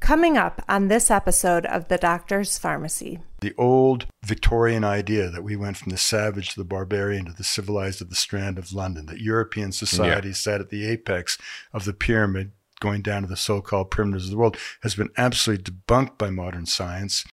Coming up on this episode of The Doctor's Pharmacy. The old Victorian idea that we went from the savage to the barbarian to the civilized at the Strand of London, that European society sat at the apex of the pyramid, going down to the so-called primitives of the world, has been absolutely debunked by modern science.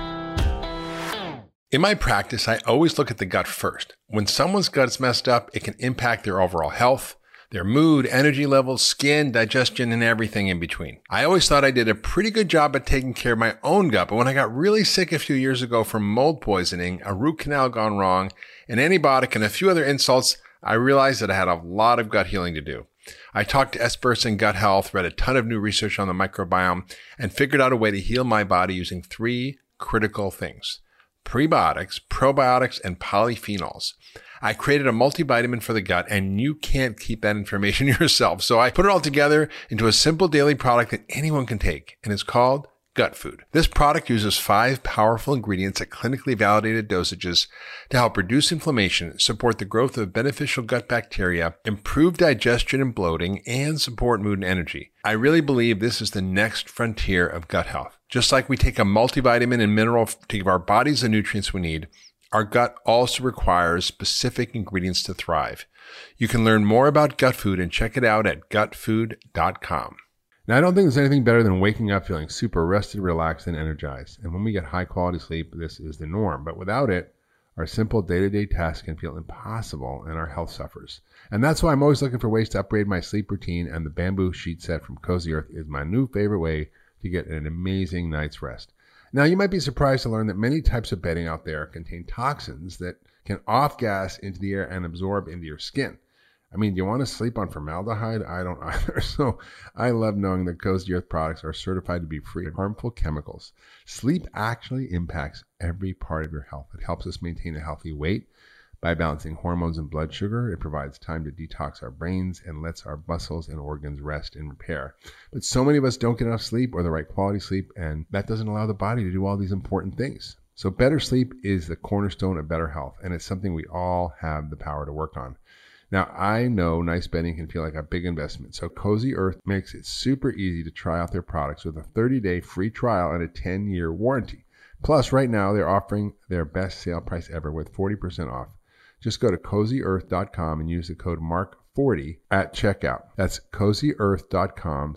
In my practice, I always look at the gut first. When someone's gut's messed up, it can impact their overall health, their mood, energy levels, skin, digestion, and everything in between. I always thought I did a pretty good job at taking care of my own gut, but when I got really sick a few years ago from mold poisoning, a root canal gone wrong, an antibiotic, and a few other insults, I realized that I had a lot of gut healing to do. I talked to experts in gut health, read a ton of new research on the microbiome, and figured out a way to heal my body using 3 critical things: prebiotics, probiotics, and polyphenols. I created a multivitamin for the gut, and you can't keep that information yourself. So I put it all together into a simple daily product that anyone can take, and it's called Gut Food. This product uses 5 powerful ingredients at clinically validated dosages to help reduce inflammation, support the growth of beneficial gut bacteria, improve digestion and bloating, and support mood and energy. I really believe this is the next frontier of gut health. Just like we take a multivitamin and mineral to give our bodies the nutrients we need, our gut also requires specific ingredients to thrive. You can learn more about Gut Food and check it out at gutfood.com. Now, I don't think there's anything better than waking up feeling super rested, relaxed, and energized. And when we get high quality sleep, this is the norm. But without it, our simple day-to-day tasks can feel impossible and our health suffers. And that's why I'm always looking for ways to upgrade my sleep routine, and the bamboo sheet set from Cozy Earth is my new favorite way to get an amazing night's rest. Now, you might be surprised to learn that many types of bedding out there contain toxins that can off-gas into the air and absorb into your skin. I mean, do you want to sleep on formaldehyde? I don't either. So I love knowing that Cozy Earth products are certified to be free of harmful chemicals. Sleep actually impacts every part of your health. It helps us maintain a healthy weight by balancing hormones and blood sugar. It provides time to detox our brains and lets our muscles and organs rest and repair. But so many of us don't get enough sleep or the right quality sleep, and that doesn't allow the body to do all these important things. So better sleep is the cornerstone of better health, and it's something we all have the power to work on. Now, I know nice bedding can feel like a big investment, so Cozy Earth makes it super easy to try out their products with a 30-day free trial and a 10-year warranty. Plus, right now, they're offering their best sale price ever with 40% off. Just go to CozyEarth.com and use the code MARK40 at checkout. That's CozyEarth.com,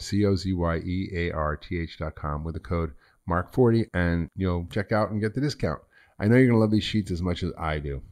CozyEarth.com with the code MARK40, and you'll check out and get the discount. I know you're going to love these sheets as much as I do.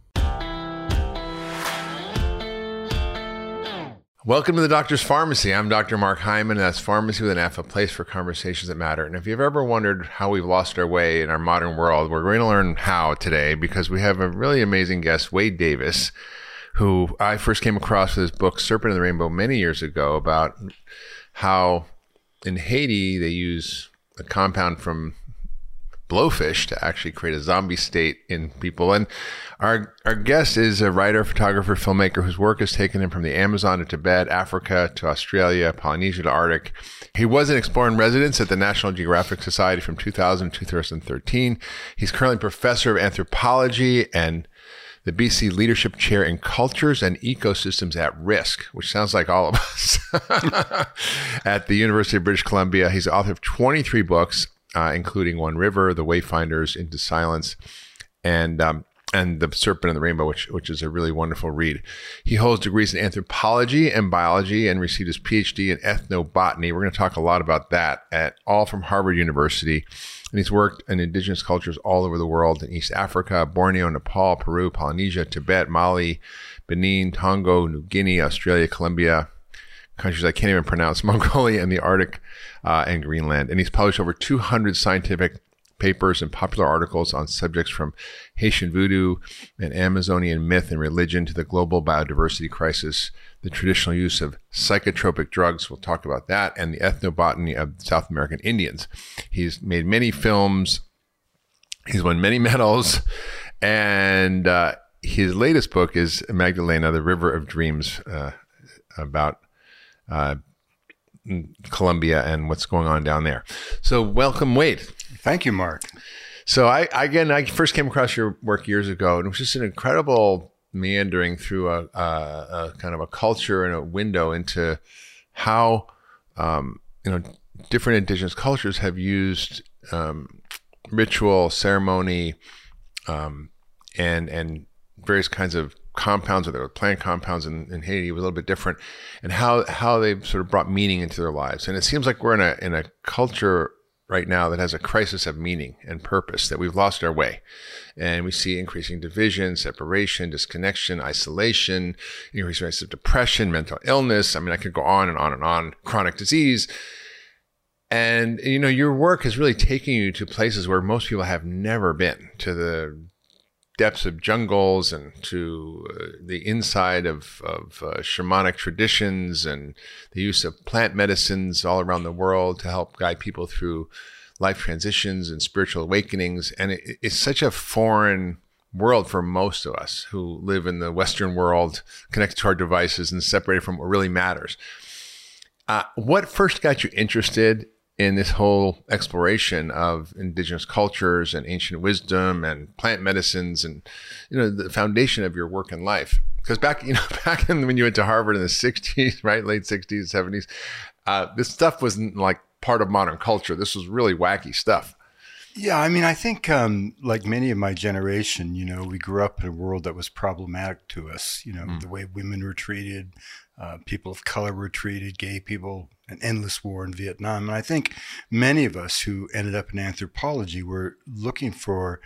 Welcome to the Doctor's Pharmacy. I'm Dr. Mark Hyman, and that's Pharmacy with an F, a place for conversations that matter. And if you've ever wondered how we've lost our way in our modern world, we're going to learn how today, because we have a really amazing guest, Wade Davis, who I first came across with his book, Serpent of the Rainbow, many years ago, about how in Haiti they use a compound from blowfish to actually create a zombie state in people. And our guest is a writer, photographer, filmmaker whose work has taken him from the Amazon to Tibet, Africa to Australia, Polynesia to Arctic. He was an explorer in residence at the National Geographic Society from 2000 to 2013. He's currently professor of anthropology and the BC Leadership Chair in Cultures and Ecosystems at Risk, which sounds like all of us, at the University of British Columbia. He's the author of 23 books, including One River, The Wayfinders, Into Silence, and The Serpent and the Rainbow, which is a really wonderful read. He holds degrees in anthropology and biology and received his PhD in ethnobotany. We're going to talk a lot about that, all from Harvard University. And he's worked in indigenous cultures all over the world, in East Africa, Borneo, Nepal, Peru, Polynesia, Tibet, Mali, Benin, Tonga, New Guinea, Australia, Colombia, countries I can't even pronounce, Mongolia, and the Arctic, and Greenland. And he's published over 200 scientific papers and popular articles on subjects from Haitian voodoo and Amazonian myth and religion to the global biodiversity crisis, the traditional use of psychotropic drugs, we'll talk about that, and the ethnobotany of South American Indians. He's made many films, he's won many medals, and his latest book is Magdalena, The River of Dreams, about Colombia and what's going on down there. So welcome, Wade. Thank you, Mark. So I first came across your work years ago, and it was just an incredible meandering through a kind of a culture and a window into how different indigenous cultures have used ritual, ceremony, and various kinds of compounds, or there were plant compounds in Haiti, was a little bit different, and how they sort of brought meaning into their lives. And it seems like we're in a culture right now that has a crisis of meaning and purpose, that we've lost our way. And we see increasing division, separation, disconnection, isolation, increasing rates of depression, mental illness. I mean, I could go on and on and on, chronic disease. And, your work is really taking you to places where most people have never been, to the depths of jungles and to the inside of shamanic traditions and the use of plant medicines all around the world to help guide people through life transitions and spiritual awakenings. And it's such a foreign world for most of us who live in the Western world, connected to our devices and separated from what really matters. What first got you interested in this whole exploration of indigenous cultures and ancient wisdom and plant medicines and, the foundation of your work and life? Because back when you went to Harvard in the 60s, right? Late 60s, 70s, this stuff wasn't like part of modern culture. This was really wacky stuff. Yeah, I mean, I think like many of my generation, we grew up in a world that was problematic to us, the way women were treated, people of color were treated, gay people, an endless war in Vietnam. And I think many of us who ended up in anthropology were looking for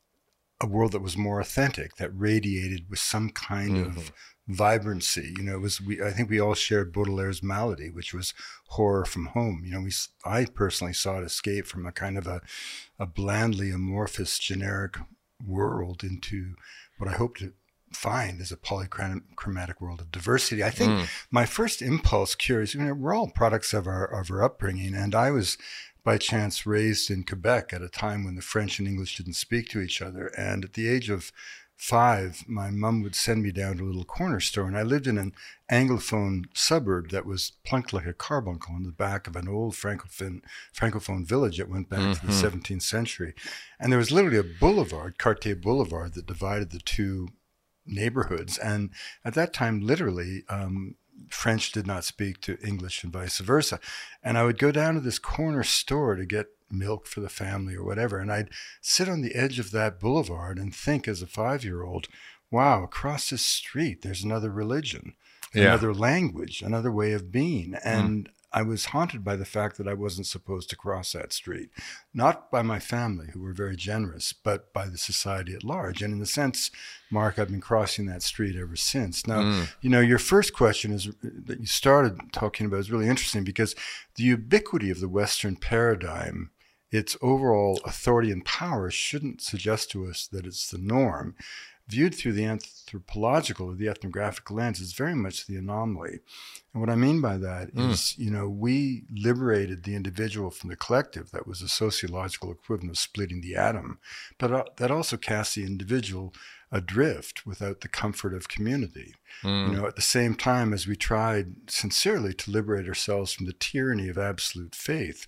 a world that was more authentic, that radiated with some kind of vibrancy. I think we all shared Baudelaire's malady, which was horror from home. I personally sought escape from a kind of a blandly amorphous, generic world into what I hope to find is a polychromatic world of diversity. I think my first impulse, curious, we're all products of our upbringing, and I was by chance raised in Quebec at a time when the French and English didn't speak to each other. And at the age of 5, my mom would send me down to a little corner store, and I lived in an Anglophone suburb that was plunked like a carbuncle on the back of an old Francophone village that went back to the 17th century. And there was literally a boulevard, Cartier Boulevard, that divided the two neighborhoods. And at that time, literally, French did not speak to English and vice versa. And I would go down to this corner store to get milk for the family or whatever. And I'd sit on the edge of that boulevard and think as a 5-year-old, wow, across this street, there's another religion, another language, another way of being. And I was haunted by the fact that I wasn't supposed to cross that street, not by my family, who were very generous, but by the society at large. And in a sense, Mark, I've been crossing that street ever since. Now, your first question is that you started talking about is really interesting, because the ubiquity of the Western paradigm, its overall authority and power, shouldn't suggest to us that it's the norm. Viewed through the anthropological or the ethnographic lens, is very much the anomaly. And what I mean by that is, we liberated the individual from the collective. That was a sociological equivalent of splitting the atom. But that also cast the individual adrift without the comfort of community. At the same time as we tried sincerely to liberate ourselves from the tyranny of absolute faith,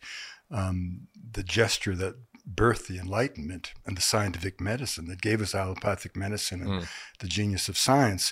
the gesture that birthed the Enlightenment and the scientific medicine that gave us allopathic medicine and the genius of science.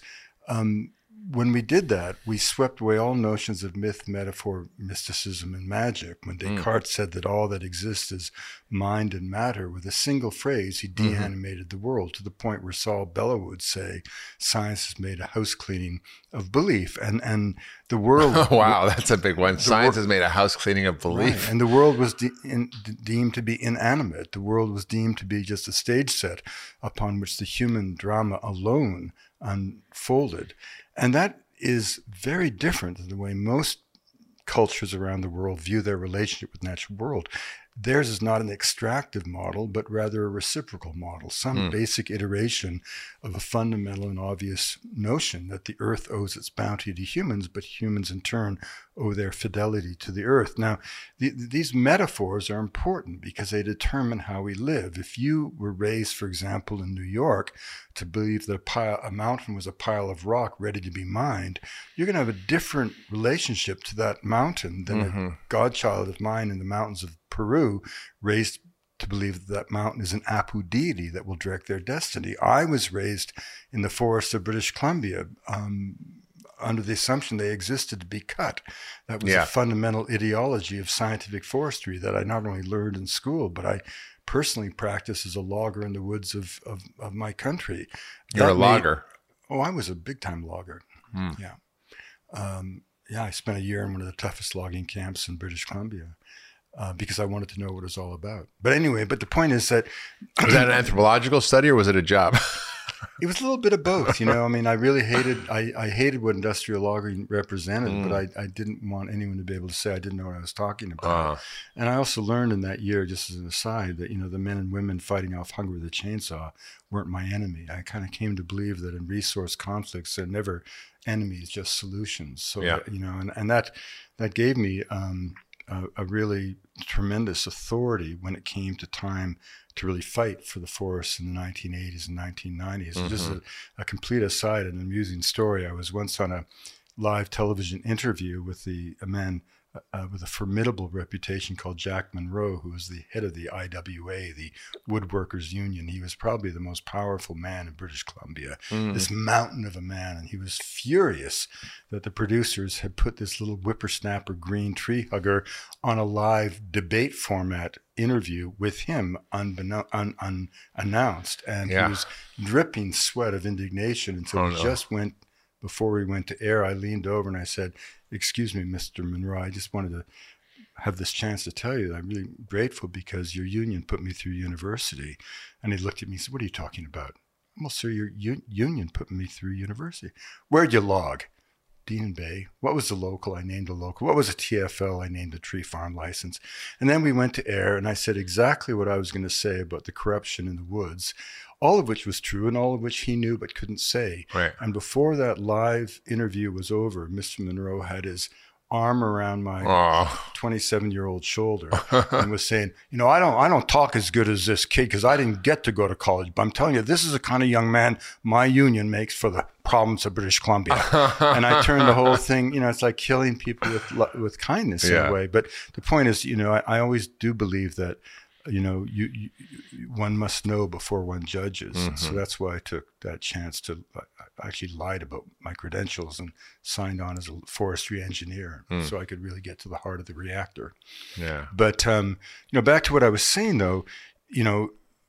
When we did that, we swept away all notions of myth, metaphor, mysticism, and magic. When Descartes said that all that exists is mind and matter, with a single phrase, he deanimated the world, to the point where Saul Bellow would say, science has made a house cleaning of belief. And the world... Oh, wow, that's a big one. Science has made a house cleaning of belief. Right. And the world was deemed to be inanimate. The world was deemed to be just a stage set upon which the human drama alone unfolded. And that is very different than the way most cultures around the world view their relationship with the natural world. Theirs is not an extractive model, but rather a reciprocal model, some basic iteration of a fundamental and obvious notion that the earth owes its bounty to humans, but humans in turn owe their fidelity to the earth. Now, these metaphors are important because they determine how we live. If you were raised, for example, in New York, to believe that a mountain was a pile of rock ready to be mined, you're going to have a different relationship to that mountain than a godchild of mine in the mountains of Peru, raised to believe that mountain is an Apu deity that will direct their destiny. I was raised in the forests of British Columbia, under the assumption they existed to be cut. That was a fundamental ideology of scientific forestry that I not only learned in school, but I personally practice as a logger in the woods of my country. You're a logger? I was a big-time logger. Yeah. I spent a year in one of the toughest logging camps in British Columbia because I wanted to know what it was all about. But anyway, the point is that... Was that an anthropological study or was it a job? It was a little bit of both, you know. I mean, I really hated, I hated what industrial logging represented, but I didn't want anyone to be able to say I didn't know what I was talking about. And I also learned in that year, just as an aside, that, you know, the men and women fighting off hunger with a chainsaw weren't my enemy. I kind of came to believe that in resource conflicts, they're never enemies, just solutions. So, you know, and that gave me a really tremendous authority when it came to time to really fight for the forests in the 1980s and 1990s. Mm-hmm. Just a complete aside, an amusing story. I was once on a live television interview with a man with a formidable reputation called Jack Monroe, who was the head of the IWA, the Woodworkers Union. He was probably the most powerful man in British Columbia, this mountain of a man. And he was furious that the producers had put this little whippersnapper green tree hugger on a live debate format interview with him unannounced. And he was dripping sweat of indignation. And so before we went to air, I leaned over and I said, "Excuse me, Mr. Monroe, I just wanted to have this chance to tell you that I'm really grateful because your union put me through university." And he looked at me and said, "What are you talking about?" "Well, sir, your union put me through university." "Where'd you log?" "Dean and Bay." "What was the local?" I named a local. "What was a TFL?" I named a tree farm license. And then we went to air and I said exactly what I was going to say about the corruption in the woods, all of which was true and all of which he knew but couldn't say. Right. And before that live interview was over, Mr. Monroe had his arm around my 27-year-old shoulder and was saying, "You know, I don't talk as good as this kid because I didn't get to go to college, but I'm telling you, this is the kind of young man my union makes for the province of British Columbia." And I turned the whole thing, you know, it's like killing people with kindness in a way. But the point is, you know, I always do believe that, you know, one must know before one judges. Mm-hmm. So that's why I took that chance to actually lied about my credentials and signed on as a forestry engineer so I could really get to the heart of the reactor. Yeah. But, you know, back to what I was saying though, you know,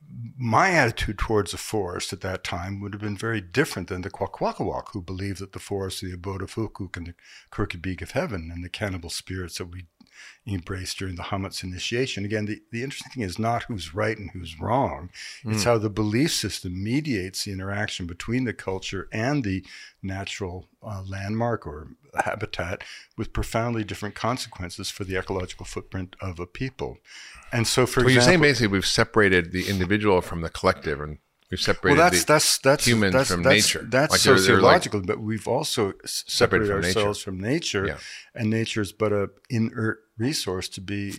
my attitude towards the forest at that time would have been very different than the Kwakwaka'wakw, who believed that the forest is the abode of Hukuk and the crooked beak of heaven and the cannibal spirits that we embraced during the Hametz initiation. Again, the interesting thing is not who's right and who's wrong. It's how the belief system mediates the interaction between the culture and the natural landmark or habitat with profoundly different consequences for the ecological footprint of a people. And so, for example, you're saying basically we've separated the individual from the collective, and we've separated that's humans from nature. That's like sociological, but we've also separated ourselves from nature, and nature is but an inert resource to be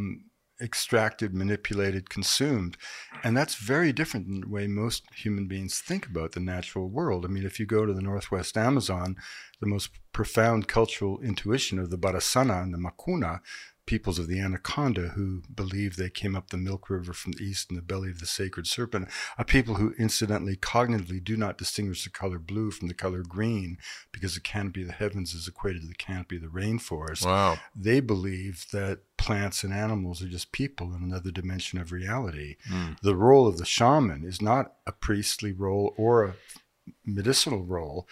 extracted, manipulated, consumed. And that's very different than the way most human beings think about the natural world. I mean, if you go to the Northwest Amazon, the most profound cultural intuition of the Barasana and the Makuna, peoples of the Anaconda, who believe they came up the Milk River from the east in the belly of the sacred serpent, are people who incidentally, cognitively do not distinguish the color blue from the color green because the canopy of the heavens is equated to the canopy of the rainforest. Wow. They believe that plants and animals are just people in another dimension of reality. The role of the shaman is not a priestly role or a medicinal role.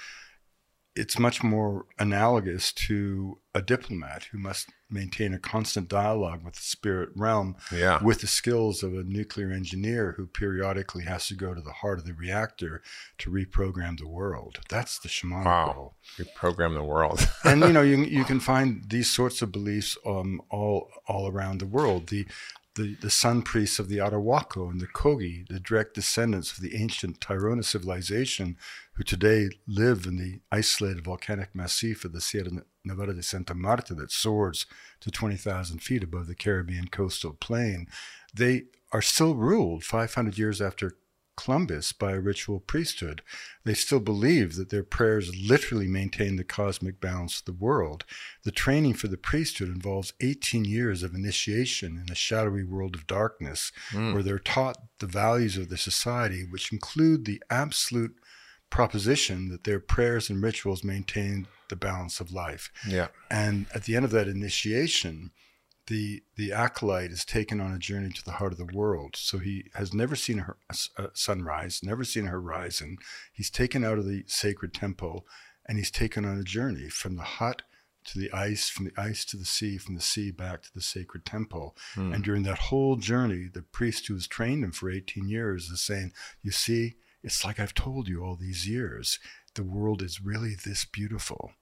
It's much more analogous to a diplomat who must maintain a constant dialogue with the spirit realm with the skills of a nuclear engineer who periodically has to go to the heart of the reactor to reprogram the world. That's the shamanic role. Reprogram the world. And, you know, you can find these sorts of beliefs all around the world. The sun priests of the Arhuaco and the Kogi, the direct descendants of the ancient Tairona civilization, who today live in the isolated volcanic massif of the Sierra Nevada de Santa Marta that soars to 20,000 feet above the Caribbean coastal plain. They are still ruled 500 years after Columbus by a ritual priesthood. They still believe that their prayers literally maintain the cosmic balance of the world. The training for the priesthood involves 18 years of initiation in a shadowy world of darkness, where they're taught the values of the society, which include the absolute proposition that their prayers and rituals maintain the balance of life. Yeah. And at the end of that initiation, the acolyte is taken on a journey to the heart of the world. So he has never seen a sunrise, never seen a horizon. He's taken out of the sacred temple, and he's taken on a journey from the hut to the ice, from the ice to the sea, from the sea back to the sacred temple. And during that whole journey, the priest who has trained him for 18 years is saying, you see, it's like I've told you all these years, the world is really this beautiful.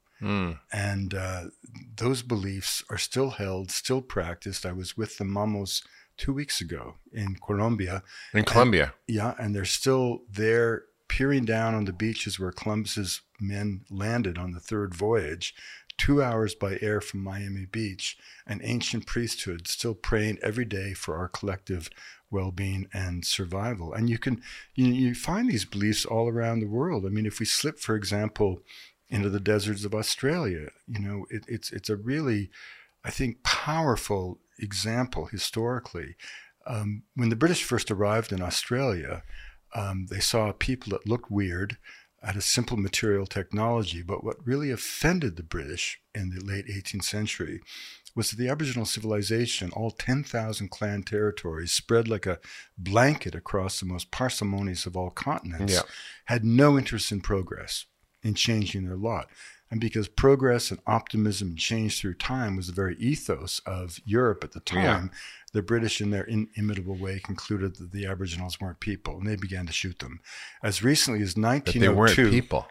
And those beliefs are still held, still practiced. I was with the Mamos 2 weeks ago in Colombia. In Colombia? And they're still there peering down on the beaches where Columbus's men landed on the third voyage, 2 hours by air from Miami Beach, an ancient priesthood still praying every day for our collective well-being and survival. And you find these beliefs all around the world. I mean, if we slip, for example, into the deserts of Australia, it's a really, I think, powerful example historically. When the British first arrived in Australia, they saw people that looked weird, had a simple material technology, but what really offended the British in the late 18th century was that the Aboriginal civilization, all 10,000 clan territories spread like a blanket across the most parsimonious of all continents, had no interest in progress, in changing their lot. And because progress and optimism and change through time was the very ethos of Europe at the time, the British, in their inimitable way, concluded that the Aboriginals weren't people, and they began to shoot them. As recently as 1902, But they weren't people.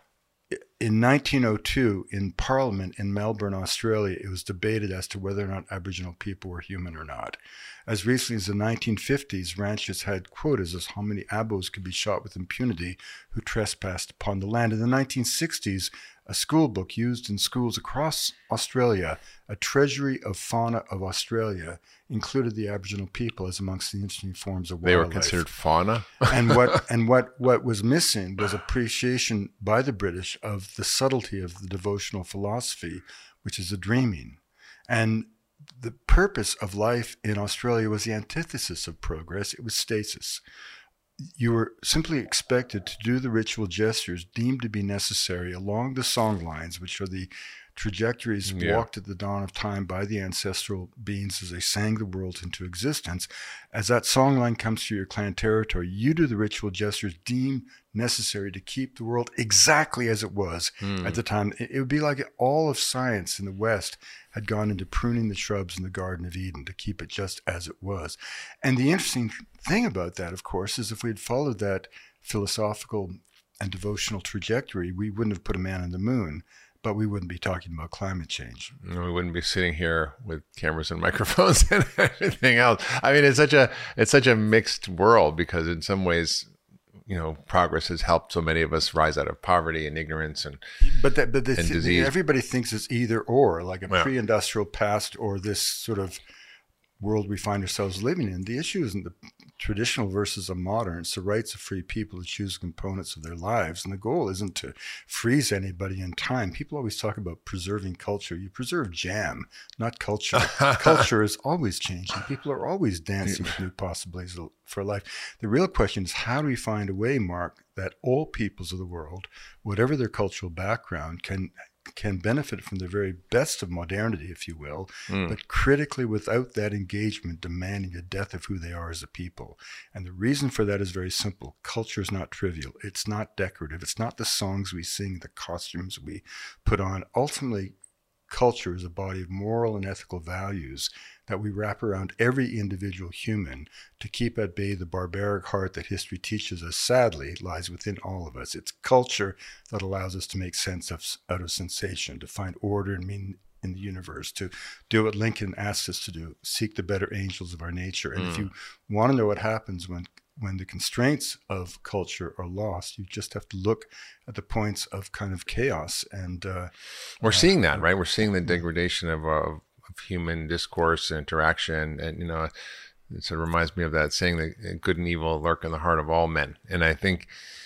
In 1902, in Parliament in Melbourne, Australia, it was debated as to whether or not Aboriginal people were human or not. As recently as the 1950s, ranchers had quotas as how many Abos could be shot with impunity who trespassed upon the land. In the 1960s, a school book used in schools across Australia, A Treasury of Fauna of Australia, included the Aboriginal people as amongst the interesting forms of wildlife. They were considered fauna? And what was missing was appreciation by the British of the subtlety of the devotional philosophy, which is the dreaming. And the purpose of life in Australia was the antithesis of progress. It was stasis. You were simply expected to do the ritual gestures deemed to be necessary along the song lines, which are the trajectories walked at the dawn of time by the ancestral beings as they sang the world into existence. As that song line comes through your clan territory, you do the ritual gestures deemed necessary to keep the world exactly as it was at the time. It would be like all of science in the West had gone into pruning the shrubs in the Garden of Eden to keep it just as it was. And the interesting thing about that, of course, is if we had followed that philosophical and devotional trajectory, we wouldn't have put a man on the moon, but we wouldn't be talking about climate change. No, we wouldn't be sitting here with cameras and microphones and everything else. I mean, it's such a mixed world because in some ways, progress has helped so many of us rise out of poverty and ignorance and disease. Everybody thinks it's either or, like a pre-industrial past or this sort of world we find ourselves living in. The issue isn't the traditional versus a modern. It's the rights of free people to choose components of their lives. And the goal isn't to freeze anybody in time. People always talk about preserving culture. You preserve jam, not culture. Culture is always changing. People are always dancing with new possibilities for life. The real question is, how do we find a way, Mark, that all peoples of the world, whatever their cultural background, can benefit from the very best of modernity, if you will, but critically without that engagement demanding the death of who they are as a people. And the reason for that is very simple. Culture is not trivial. It's not decorative. It's not the songs we sing, the costumes we put on. Ultimately, culture is a body of moral and ethical values that we wrap around every individual human to keep at bay the barbaric heart that history teaches us, sadly, lies within all of us. It's culture that allows us to make sense out of sensation, to find order and meaning in the universe, to do what Lincoln asked us to do, seek the better angels of our nature. And if you want to know what happens when the constraints of culture are lost, you just have to look at the points of kind of chaos. And we're seeing that, right? We're seeing the degradation of human discourse and interaction. And, it sort of reminds me of that saying that good and evil lurk in the heart of all men. And I think,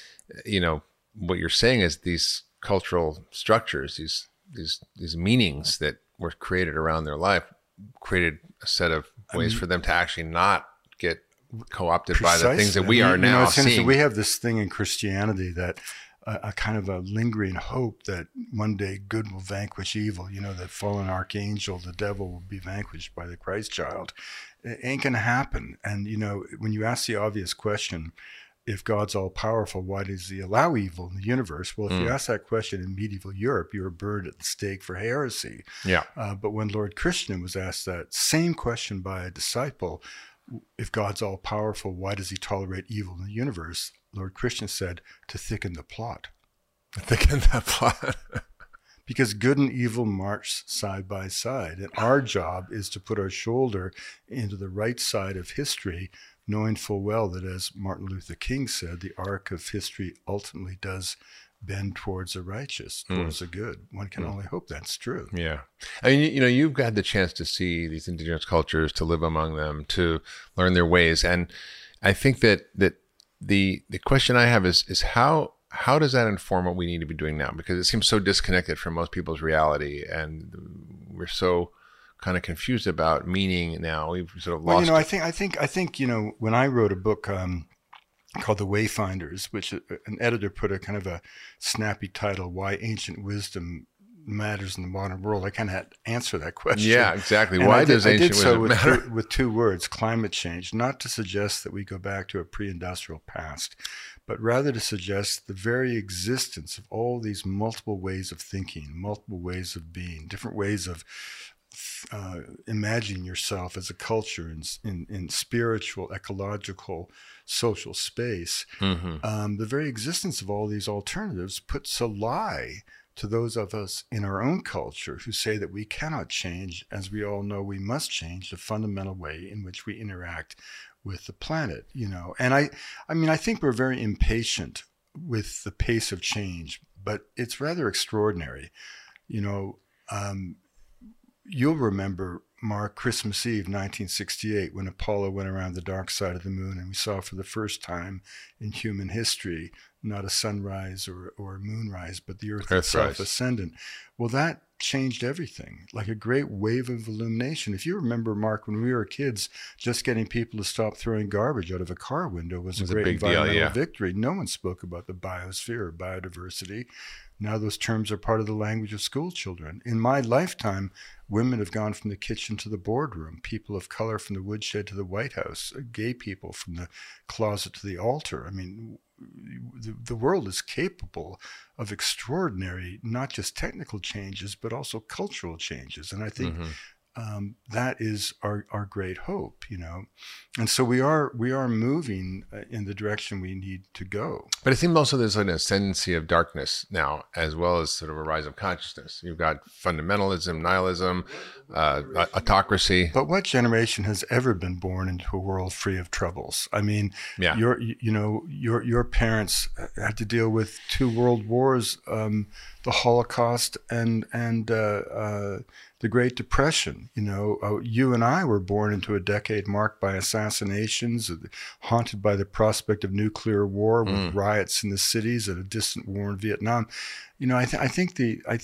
what you're saying is these cultural structures, these meanings that were created around their life, created a set of ways for them to actually not get co-opted by the things that we are now seeing. We have this thing in Christianity that a kind of a lingering hope that one day good will vanquish evil. That fallen archangel, the devil, will be vanquished by the Christ child. It ain't going to happen. And, when you ask the obvious question, if God's all powerful, why does he allow evil in the universe? Well, if you ask that question in medieval Europe, you were burned at the stake for heresy. Yeah. But when Lord Krishna was asked that same question by a disciple, if God's all powerful, why does he tolerate evil in the universe? Lord Krishna said, to thicken the plot. Thicken the plot. Because good and evil march side by side. And our job is to put our shoulder into the right side of history, knowing full well that, as Martin Luther King said, the arc of history ultimately does bend towards the righteous, towards the good. One can only hope that's true. Yeah. I mean, you've got the chance to see these indigenous cultures, to live among them, to learn their ways. And I think that the question I have is how does that inform what we need to be doing now? Because it seems so disconnected from most people's reality, and we're so kind of confused about meaning now. We've sort of lost. Well, I think when I wrote a book called The Wayfinders, which an editor put a kind of a snappy title, "Why Ancient Wisdom Matters in the Modern World," I kind of had to answer that question. Yeah, exactly. And Why does ancient wisdom matter? With two words: climate change. Not to suggest that we go back to a pre-industrial past, but rather to suggest the very existence of all these multiple ways of thinking, multiple ways of being, different ways of imagining yourself as a culture in spiritual, ecological, social space. The very existence of all these alternatives puts a lie to those of us in our own culture who say that we cannot change, as we all know we must change the fundamental way in which we interact with the planet. And I think we're very impatient with the pace of change, but it's rather extraordinary. You'll remember, Mark, Christmas Eve, 1968, when Apollo went around the dark side of the moon, and we saw for the first time in human history not a sunrise or a moonrise, but the Earth itself ascendant. Well, that changed everything, like a great wave of illumination. If you remember, Mark, when we were kids, just getting people to stop throwing garbage out of a car window was a great environmental victory. No one spoke about the biosphere or biodiversity. Now those terms are part of the language of school children. In my lifetime, women have gone from the kitchen to the boardroom, people of color from the woodshed to the White House, gay people from the closet to the altar. I mean, the world is capable of extraordinary, not just technical changes, but also cultural changes. And I think that is our great hope, And so we are moving in the direction we need to go. But it seems also there's an ascendancy of darkness now, as well as sort of a rise of consciousness. You've got fundamentalism, nihilism, autocracy. But what generation has ever been born into a world free of troubles? I mean, your parents had to deal with 2 world wars, the Holocaust and the Great Depression. You and I were born into a decade marked by assassinations, haunted by the prospect of nuclear war, with riots in the cities, and a distant war in Vietnam. I think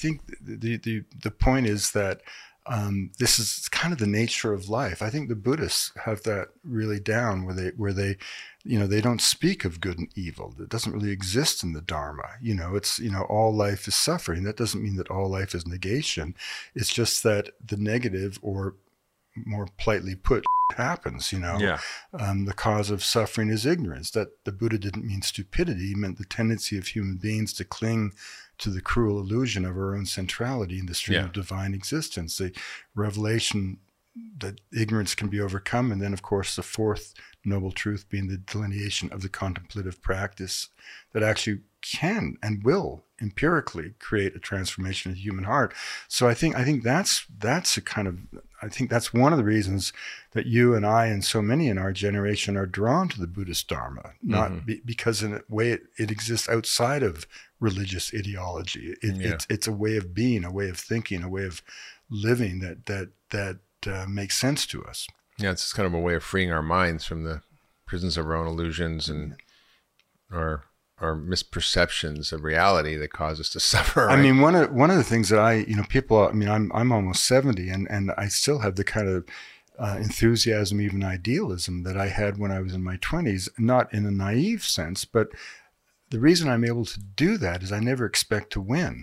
the point is that this is kind of the nature of life. I think the Buddhists have that really down, where they they don't speak of good and evil. It doesn't really exist in the Dharma. It's all life is suffering. That doesn't mean that all life is negation. It's just that the negative, or more politely put, happens. The cause of suffering is ignorance. That the Buddha didn't mean stupidity. He meant the tendency of human beings to cling to the cruel illusion of our own centrality in the stream of divine existence. The revelation that ignorance can be overcome, and then, of course, the fourth noble truth being the delineation of the contemplative practice that actually can and will empirically create a transformation of the human heart. So I think that's one of the reasons that you and I and so many in our generation are drawn to the Buddhist Dharma, not because in a way it exists outside of religious ideology. It's a way of being, a way of thinking, a way of living that makes sense to us. Yeah, it's kind of a way of freeing our minds from the prisons of our own illusions and our misperceptions of reality that cause us to suffer. Right? I mean, one of the things that I'm almost 70, and I still have the kind of enthusiasm, even idealism, that I had when I was in my 20s, not in a naive sense, but the reason I'm able to do that is I never expect to win.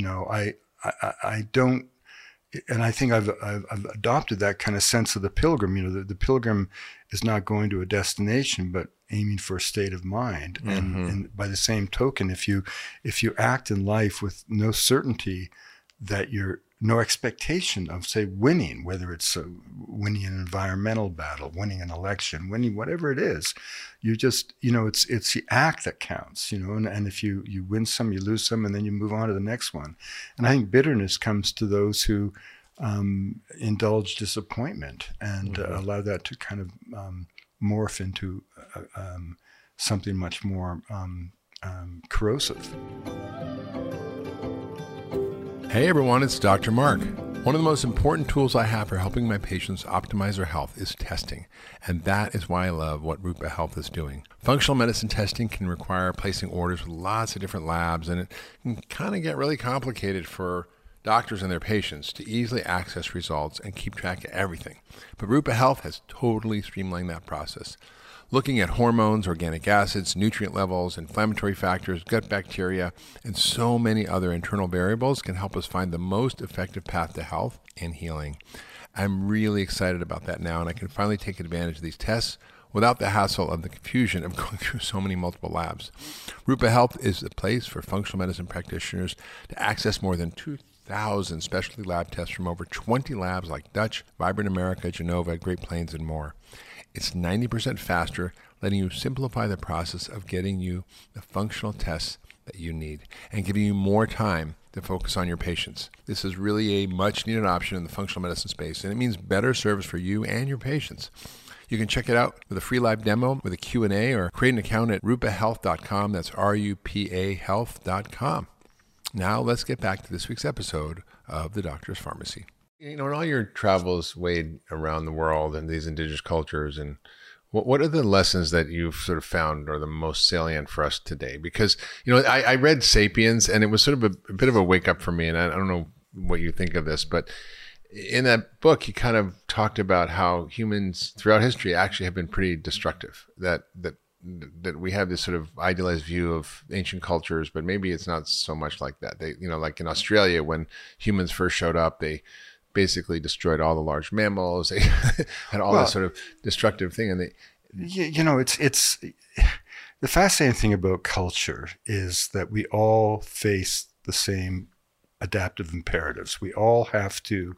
I don't, and I think I've adopted that kind of sense of the pilgrim. The pilgrim is not going to a destination, but aiming for a state of mind. And by the same token, if you act in life with no certainty that no expectation of, say, winning, whether it's winning an environmental battle, winning an election, winning whatever it is, you just, it's the act that counts, and if you win some, you lose some, and then you move on to the next one. And I think bitterness comes to those who indulge disappointment and allow that to kind of morph into something much more corrosive. Hey everyone, it's Dr. Mark. One of the most important tools I have for helping my patients optimize their health is testing, and that is why I love what Rupa Health is doing. Functional medicine testing can require placing orders with lots of different labs, and it can kind of get really complicated for doctors and their patients to easily access results and keep track of everything. But Rupa Health has totally streamlined that process. Looking at hormones, organic acids, nutrient levels, inflammatory factors, gut bacteria, and so many other internal variables can help us find the most effective path to health and healing. I'm really excited about that now, and I can finally take advantage of these tests without the hassle of the confusion of going through so many multiple labs. Rupa Health is the place for functional medicine practitioners to access more than 2,000 specialty lab tests from over 20 labs like Dutch, Vibrant America, Genova, Great Plains, and more. It's 90% faster, letting you simplify the process of getting you the functional tests that you need and giving you more time to focus on your patients. This is really a much-needed option in the functional medicine space, and it means better service for you and your patients. You can check it out with a free live demo with a Q&A or create an account at rupahealth.com. That's RUPA health.com. Now let's get back to this week's episode of The Doctor's Pharmacy. In all your travels, Wade, around the world and these indigenous cultures, and what are the lessons that you've sort of found are the most salient for us today? Because, I read Sapiens, and it was sort of a bit of a wake up for me, and I don't know what you think of this, but in that book, he kind of talked about how humans throughout history actually have been pretty destructive, that we have this sort of idealized view of ancient cultures, but maybe it's not so much like that. They, like in Australia, when humans first showed up, they basically destroyed all the large mammals. They had all this sort of destructive thing. And it's the fascinating thing about culture is that we all face the same adaptive imperatives. We all have to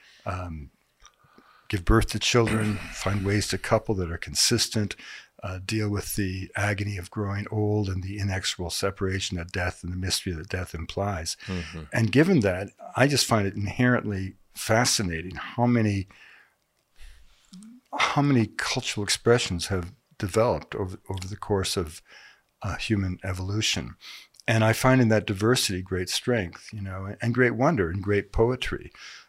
give birth to children, find ways to couple that are consistent, deal with the agony of growing old and the inexorable separation of death and the mystery that death implies. Mm-hmm. And given that, I just find it inherently fascinating how many cultural expressions have developed over the course of human evolution. And I find in that diversity great strength, and great wonder and great poetry.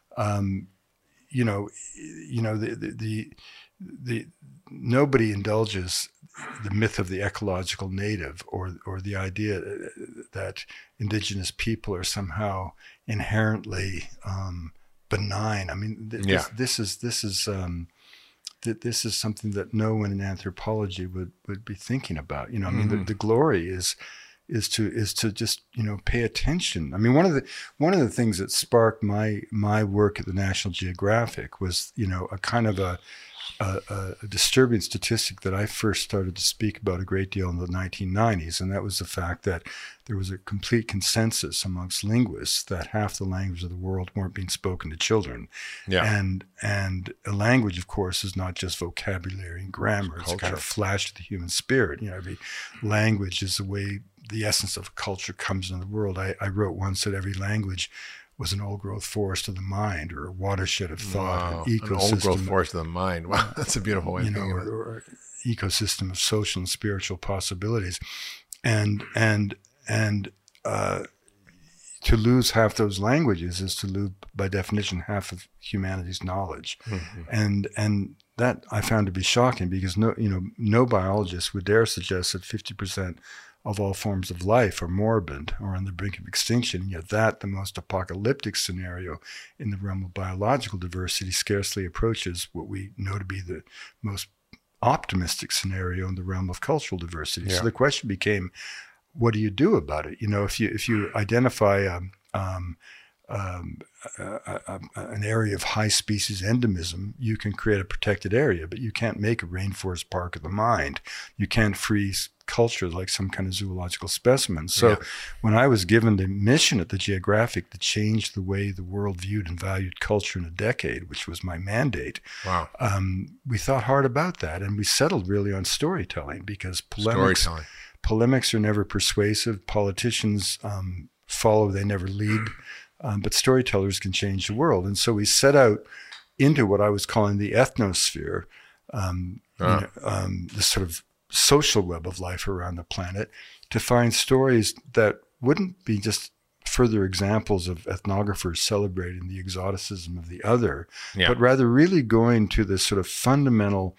Nobody indulges the myth of the ecological native or the idea that indigenous people are somehow inherently benign. I mean, this is something that no one in anthropology would be thinking about. I mean, the glory is to just pay attention. I mean, one of the things that sparked my work at the National Geographic was a kind of a disturbing statistic that I first started to speak about a great deal in the 1990s, and that was the fact that there was a complete consensus amongst linguists that half the languages of the world weren't being spoken to children. Yeah. And a language, of course, is not just vocabulary and grammar. It's kind of flash of the human spirit. Every language is the way the essence of culture comes into the world. I wrote once that every language was an old-growth forest of the mind, or a watershed of thought, an ecosystem. An old-growth forest of the mind. Wow, that's a beautiful way of thinking of it. Or ecosystem of social and spiritual possibilities, and to lose half those languages is to lose, by definition, half of humanity's knowledge, and that I found to be shocking, because no biologist would dare suggest that 50% of all forms of life are morbid or on the brink of extinction, and yet that, the most apocalyptic scenario in the realm of biological diversity, scarcely approaches what we know to be the most optimistic scenario in the realm of cultural diversity. Yeah. So the question became, what do you do about it? If you identify an area of high species endemism, you can create a protected area, but you can't make a rainforest park of the mind. You can't freeze culture like some kind of zoological specimen. So when I was given the mission at the Geographic to change the way the world viewed and valued culture in a decade, which was my mandate, we thought hard about that, and we settled really on storytelling, because polemics are never persuasive. Politicians follow, they never lead. But storytellers can change the world. And so we set out into what I was calling the ethnosphere, this sort of social web of life around the planet, to find stories that wouldn't be just further examples of ethnographers celebrating the exoticism of the other, but rather really going to this sort of fundamental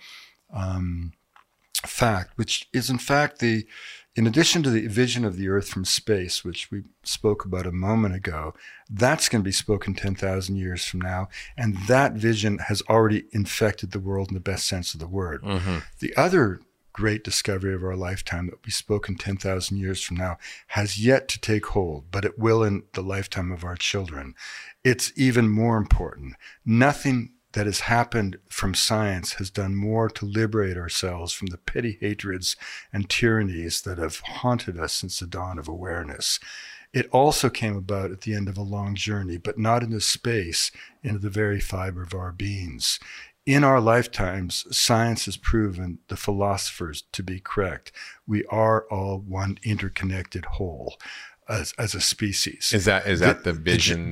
fact, which is in fact in addition to the vision of the Earth from space, which we spoke about a moment ago, that's going to be spoken 10,000 years from now. And that vision has already infected the world in the best sense of the word. Mm-hmm. The other great discovery of our lifetime that will be spoken 10,000 years from now has yet to take hold, but it will in the lifetime of our children. It's even more important. Nothing that has happened from science has done more to liberate ourselves from the petty hatreds and tyrannies that have haunted us since the dawn of awareness. It also came about at the end of a long journey, but not into space, into the very fiber of our beings. In our lifetimes, science has proven the philosophers to be correct. We are all one interconnected whole. As a species. Is that the vision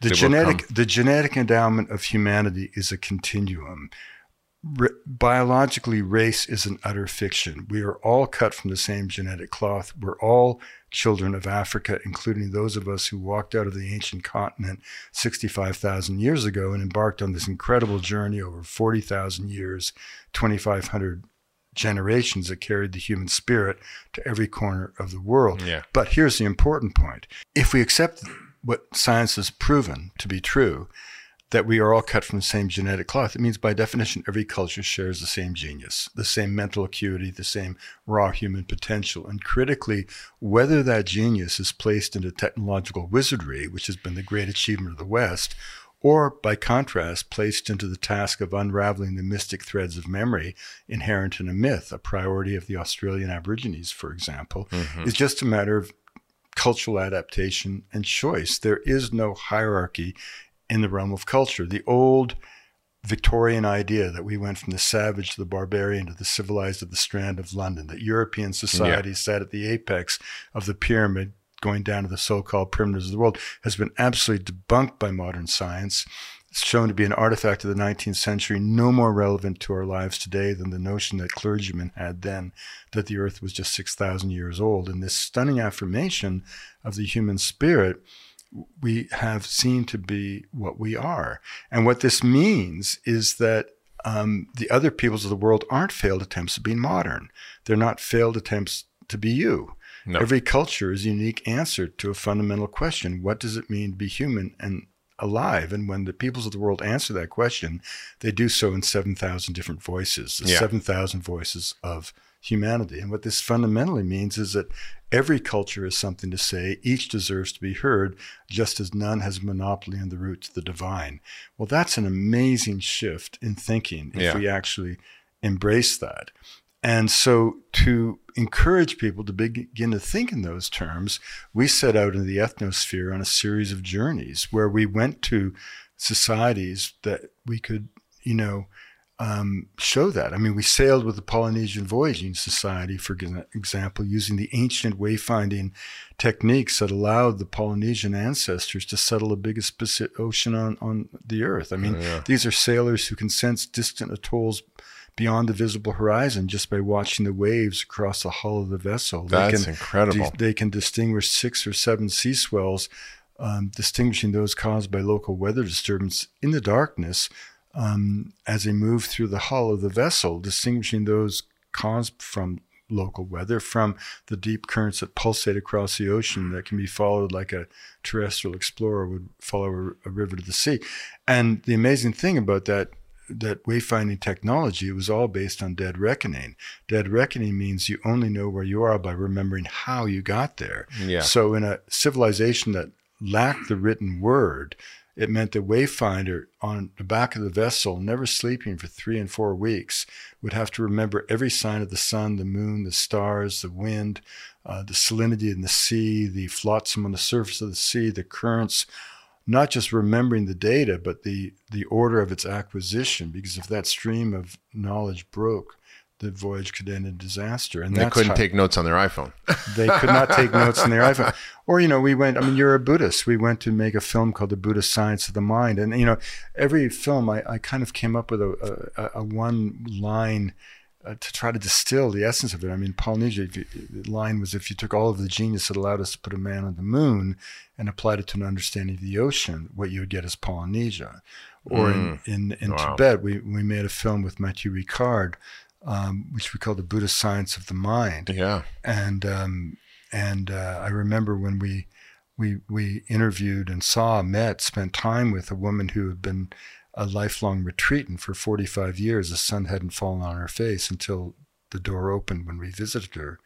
the genetic endowment of humanity is a continuum. Biologically, race is an utter fiction. We are all cut from the same genetic cloth. We're all children of Africa, including those of us who walked out of the ancient continent 65,000 years ago and embarked on this incredible journey over 40,000 years, 2,500 generations that carried the human spirit to every corner of the world. But here's the important point. If we accept what science has proven to be true, that we are all cut from the same genetic cloth, it means by definition every culture shares the same genius, the same mental acuity, the same raw human potential. And critically, whether that genius is placed into technological wizardry, which has been the great achievement of the West, or by contrast, placed into the task of unraveling the mystic threads of memory inherent in a myth, a priority of the Australian Aborigines, for example, is just a matter of cultural adaptation and choice. There is no hierarchy in the realm of culture. The old Victorian idea that we went from the savage to the barbarian to the civilized at the Strand of London, that European society sat at the apex of the pyramid, going down to the so-called primitives of the world, has been absolutely debunked by modern science. It's shown to be an artifact of the 19th century, no more relevant to our lives today than the notion that clergymen had then, that the earth was just 6,000 years old. And this stunning affirmation of the human spirit, we have seen to be what we are. And what this means is that the other peoples of the world aren't failed attempts to be modern. They're not failed attempts to be you. No. Every culture is a unique answer to a fundamental question. What does it mean to be human and alive? And when the peoples of the world answer that question, they do so in 7,000 different voices, the 7,000 voices of humanity. And what this fundamentally means is that every culture has something to say. Each deserves to be heard, just as none has a monopoly on the route to the divine. Well, that's an amazing shift in thinking if we actually embrace that. And so to encourage people to begin to think in those terms, we set out in the ethnosphere on a series of journeys where we went to societies that we could, show that. I mean, we sailed with the Polynesian Voyaging Society, for example, using the ancient wayfinding techniques that allowed the Polynesian ancestors to settle the biggest Pacific Ocean on the earth. I mean, these are sailors who can sense distant atolls beyond the visible horizon just by watching the waves across the hull of the vessel. That's incredible. They can distinguish 6 or 7 sea swells, distinguishing those caused by local weather disturbance in the darkness as they move through the hull of the vessel, distinguishing those caused from local weather from the deep currents that pulsate across the ocean that can be followed like a terrestrial explorer would follow a river to the sea. And the amazing thing about that that wayfinding technology was all based on dead reckoning. Dead reckoning means you only know where you are by remembering how you got there. Yeah. So in a civilization that lacked the written word, it meant the wayfinder on the back of the vessel, never sleeping for 3 and 4 weeks, would have to remember every sign of the sun, the moon, the stars, the wind, the salinity in the sea, the flotsam on the surface of the sea, the currents, not just remembering the data, but the order of its acquisition, because if that stream of knowledge broke, the voyage could end in disaster. And they couldn't take notes on their iPhone. They could not take notes on their iPhone. Or, you're a Buddhist. We went to make a film called The Buddhist Science of the Mind. And, every film, I kind of came up with a one line to try to distill the essence of it. I mean, Polynesia, the line was, if you took all of the genius that allowed us to put a man on the moon and applied it to an understanding of the ocean, what you would get is Polynesia. Or in Wow. Tibet, we made a film with Mathieu Ricard, which we call The Buddhist Science of the Mind. Yeah. And I remember when we interviewed and spent time with a woman who had been a lifelong retreatant for 45 years. The sun hadn't fallen on her face until the door opened when we visited her.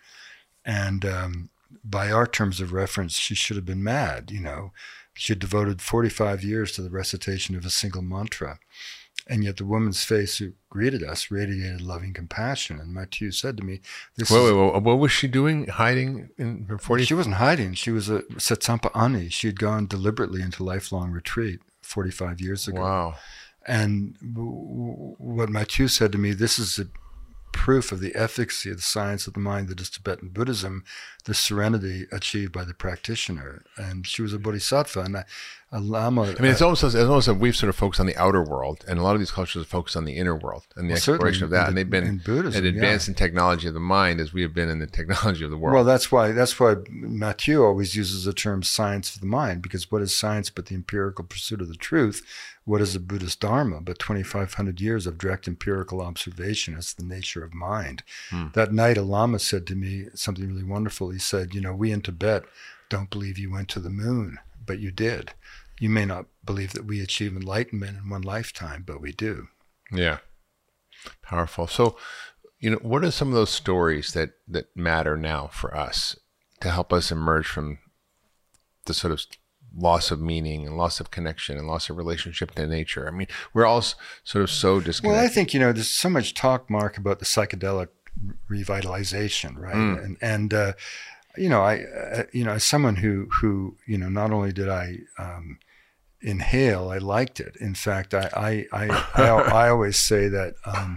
And by our terms of reference, she should have been mad. She had devoted 45 years to the recitation of a single mantra. And yet the woman's face who greeted us radiated loving compassion. And Mathieu said to me, Wait, what was she doing? Hiding in her 40s? She wasn't hiding. She was a Satsampa Ani. She had gone deliberately into lifelong retreat 45 years ago. Wow. And what Mathieu said to me, this is a proof of the efficacy of the science of the mind that is Tibetan Buddhism, the serenity achieved by the practitioner. And she was a bodhisattva. And a lama. It's almost as we've sort of focused on the outer world, and a lot of these cultures focus on the inner world and the exploration of that. And they've been in Buddhism, advanced in technology of the mind as we have been in the technology of the world. Well, that's why Mathieu always uses the term science of the mind, because what is science but the empirical pursuit of the truth? What is the Buddhist Dharma but 2,500 years of direct empirical observation as the nature of mind? That night, a lama said to me something really wonderful. He said, we in Tibet don't believe you went to the moon, but you did. You may not believe that we achieve enlightenment in one lifetime, but we do. Yeah. Powerful. So, what are some of those stories that matter now for us to help us emerge from the sort of loss of meaning and loss of connection and loss of relationship to nature? I mean, we're all sort of so disconnected. Well, I think, there's so much talk, Mark, about the psychedelic revitalization, right? And as someone who not only did I inhale, I liked it. In fact, I always say that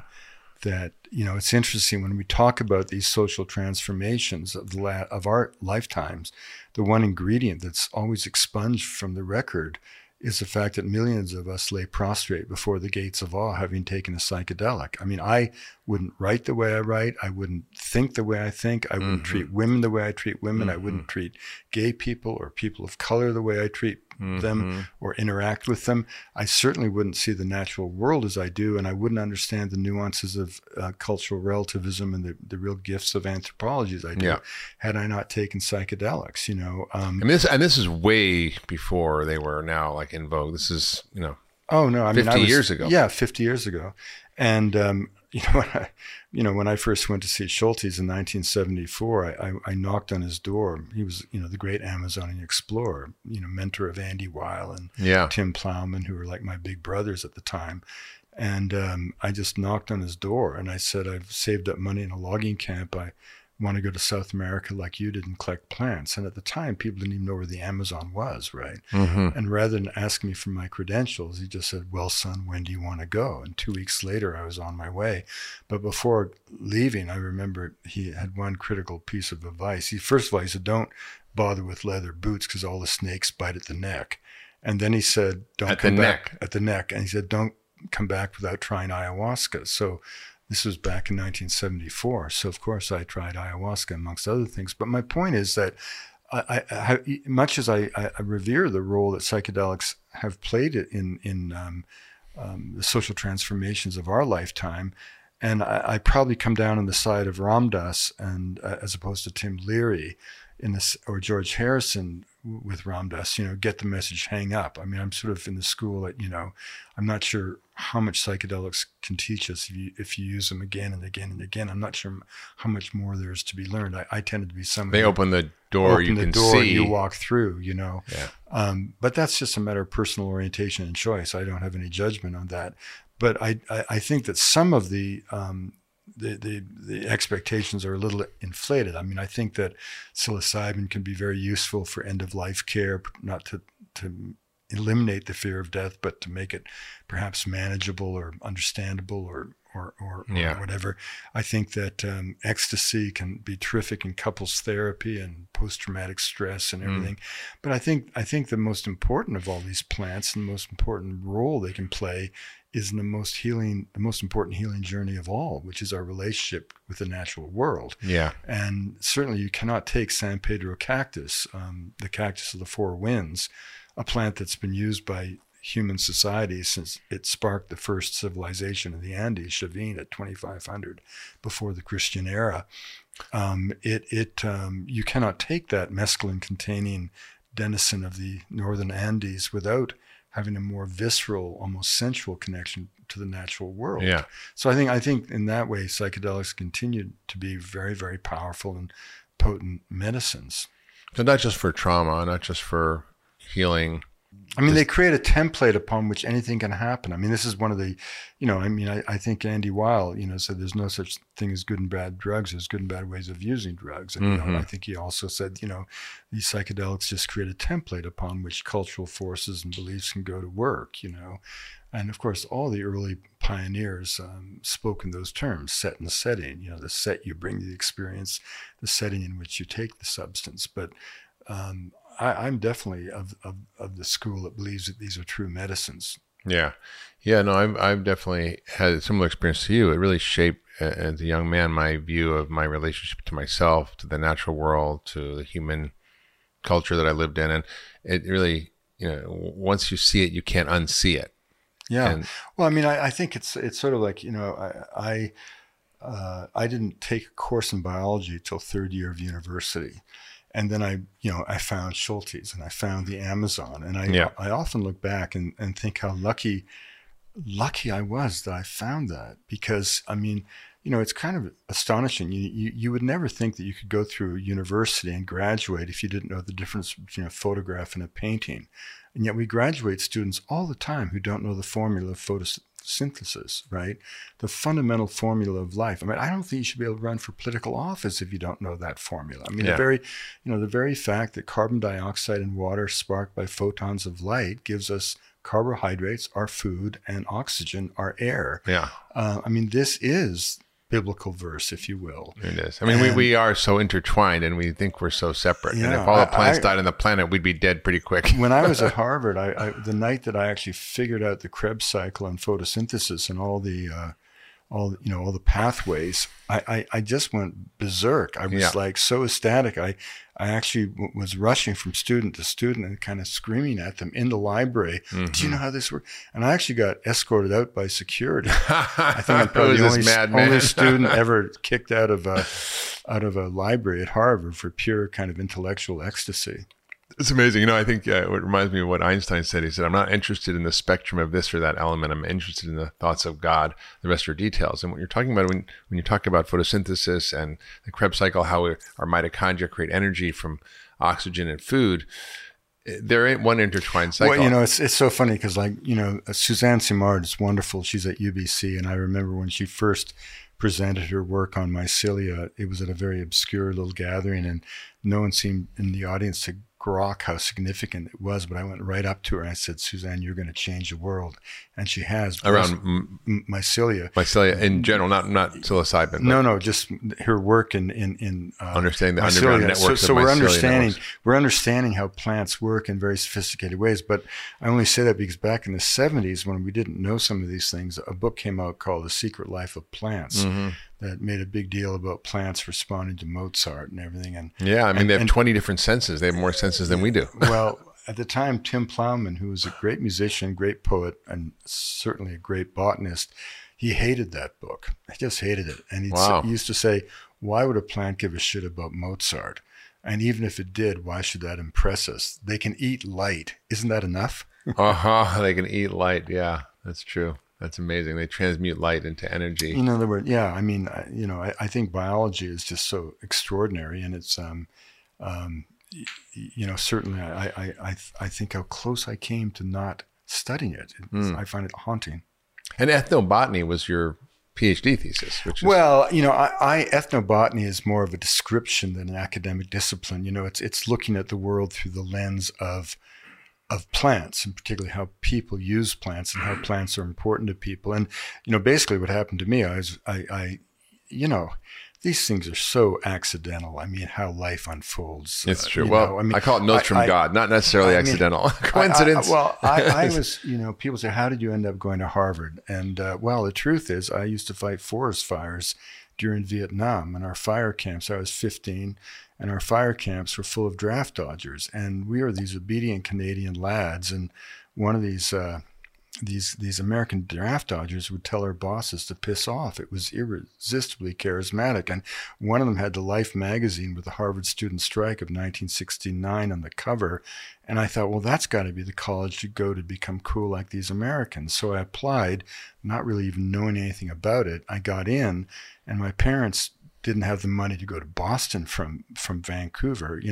it's interesting when we talk about these social transformations of our lifetimes. The one ingredient that's always expunged from the record is the fact that millions of us lay prostrate before the gates of awe, having taken a psychedelic. I mean, I wouldn't write the way I write. I wouldn't think the way I think. I wouldn't treat women the way I treat women. I wouldn't treat gay people or people of color the way I treat them or interact with them. I certainly wouldn't see the natural world as I do, and I wouldn't understand the nuances of cultural relativism and the real gifts of anthropology as I do had I not taken psychedelics. This is way before they were now like in vogue. This is 50 years ago. Yeah, 50 years ago, and when I first went to see Schultes in 1974, I knocked on his door. He was, the great Amazonian explorer, mentor of Andy Weil and Tim Plowman, who were like my big brothers at the time. And I just knocked on his door and I said, I've saved up money in a logging camp. I want to go to South America like you did and collect plants. And at the time, people didn't even know where the Amazon was, right? And rather than ask me for my credentials, he just said, well, son, when do you want to go? And 2 weeks later, I was on my way. But before leaving, I remember he had one critical piece of advice. First of all, he said, don't bother with leather boots because all the snakes bite at the neck. And then he said, don't come back at the neck. And he said, don't come back without trying ayahuasca. So this was back in 1974. So, of course, I tried ayahuasca, amongst other things. But my point is that much as I revere the role that psychedelics have played in the social transformations of our lifetime, and I probably come down on the side of Ram Dass and as opposed to Tim Leary in this, or George Harrison with Ram Dass, get the message, hang up. I mean, I'm sort of in the school that, I'm not sure how much psychedelics can teach us if you use them again and again and again. I'm not sure how much more there is to be learned. I tended to be someone. They open the door, you can see. And you walk through, Yeah. But that's just a matter of personal orientation and choice. I don't have any judgment on that. But I think that some of the expectations are a little inflated. I mean, I think that psilocybin can be very useful for end-of-life care, not to eliminate the fear of death, but to make it perhaps manageable or understandable or whatever. I think that ecstasy can be terrific in couples therapy and post-traumatic stress and everything. But I think the most important of all these plants and the most important role they can play is in the most important healing journey of all, which is our relationship with the natural world. Yeah. And certainly you cannot take San Pedro cactus, the cactus of the four winds, a plant that's been used by human society since it sparked the first civilization in the Andes, Chavin, at 2500 before the Christian era. You cannot take that mescaline-containing denizen of the northern Andes without having a more visceral, almost sensual connection to the natural world. Yeah. So I think in that way, psychedelics continue to be very, very powerful and potent medicines. So not just for trauma, not just for healing. I mean, they create a template upon which anything can happen. I mean, this is one of the, I think Andy Weil, said there's no such thing as good and bad drugs. There's good and bad ways of using drugs. And I think he also said, these psychedelics just create a template upon which cultural forces and beliefs can go to work, And of course, all the early pioneers spoke in those terms, set and setting, the set you bring the experience, the setting in which you take the substance. But I'm definitely of the school that believes that these are true medicines. Yeah. No, I've definitely had a similar experience to you. It really shaped, as a young man, my view of my relationship to myself, to the natural world, to the human culture that I lived in. And it really, once you see it, you can't unsee it. Yeah. Well, I mean, I think it's sort of like, I didn't take a course in biology till third year of university. And then I found Schultes and I found the Amazon. And I often look back and think how lucky I was that I found that, because, I mean, it's kind of astonishing. You would never think that you could go through university and graduate if you didn't know the difference between a photograph and a painting. And yet we graduate students all the time who don't know the formula of photosynthesis, right? The fundamental formula of life. I mean, I don't think you should be able to run for political office if you don't know that formula. I mean, the very fact that carbon dioxide and water sparked by photons of light gives us carbohydrates, our food, and oxygen, our air. Yeah. I mean, this is biblical verse, if you will. It is. I mean, we are so intertwined and we think we're so separate. Yeah, and if all the plants died on the planet, we'd be dead pretty quick. When I was at Harvard, the night that I actually figured out the Krebs cycle and photosynthesis and all the pathways, I just went berserk. I was like so ecstatic. I actually was rushing from student to student and kind of screaming at them in the library. Mm-hmm. Do you know how this works? And I actually got escorted out by security. I think I'm probably the only student ever kicked out of a library at Harvard for pure kind of intellectual ecstasy. It's amazing. I think it reminds me of what Einstein said. He said, I'm not interested in the spectrum of this or that element. I'm interested in the thoughts of God. The rest are details. And what you're talking about when you talk about photosynthesis and the Krebs cycle, how our mitochondria create energy from oxygen and food, there ain't one intertwined cycle. Well, it's so funny because Suzanne Simard is wonderful. She's at UBC. And I remember when she first presented her work on mycelia, it was at a very obscure little gathering and no one seemed in the audience to grok how significant it was, but I went right up to her and I said, Suzanne, you're going to change the world. And she has. Around mycelia. Mycelia in general, not psilocybin. No, just her work in understanding the mycelia. Underground networks so of we're understanding how plants work in very sophisticated ways. But I only say that because back in the 70s, when we didn't know some of these things, a book came out called The Secret Life of Plants. Mm-hmm. That made a big deal about plants responding to Mozart and everything. And they have 20 different senses. They have more senses than we do. Well, at the time, Tim Plowman, who was a great musician, great poet, and certainly a great botanist, he hated that book. He just hated it. And he used to say, why would a plant give a shit about Mozart? And even if it did, why should that impress us? They can eat light. Isn't that enough? They can eat light. Yeah, that's true. That's amazing. They transmute light into energy. In other words, yeah, I mean, I think biology is just so extraordinary, and it's, certainly I think how close I came to not studying it. I find it haunting. And ethnobotany was your PhD thesis, which is... Well, ethnobotany is more of a description than an academic discipline. It's looking at the world through the lens of plants, and particularly how people use plants and how plants are important to people. And, basically what happened to me, these things are so accidental. I mean, how life unfolds. It's true. I call it notes from God, not necessarily accidental. Coincidence. I was, people say, how did you end up going to Harvard? And, the truth is I used to fight forest fires during Vietnam, and our fire camps, I was 15, and our fire camps were full of draft dodgers. And we were these obedient Canadian lads. And one of these American draft dodgers would tell our bosses to piss off. It was irresistibly charismatic. And one of them had the Life magazine with the Harvard student strike of 1969 on the cover. And I thought, well, that's got to be the college to go to become cool like these Americans. So I applied, not really even knowing anything about it. I got in, and my parents didn't have the money to go to Boston from Vancouver,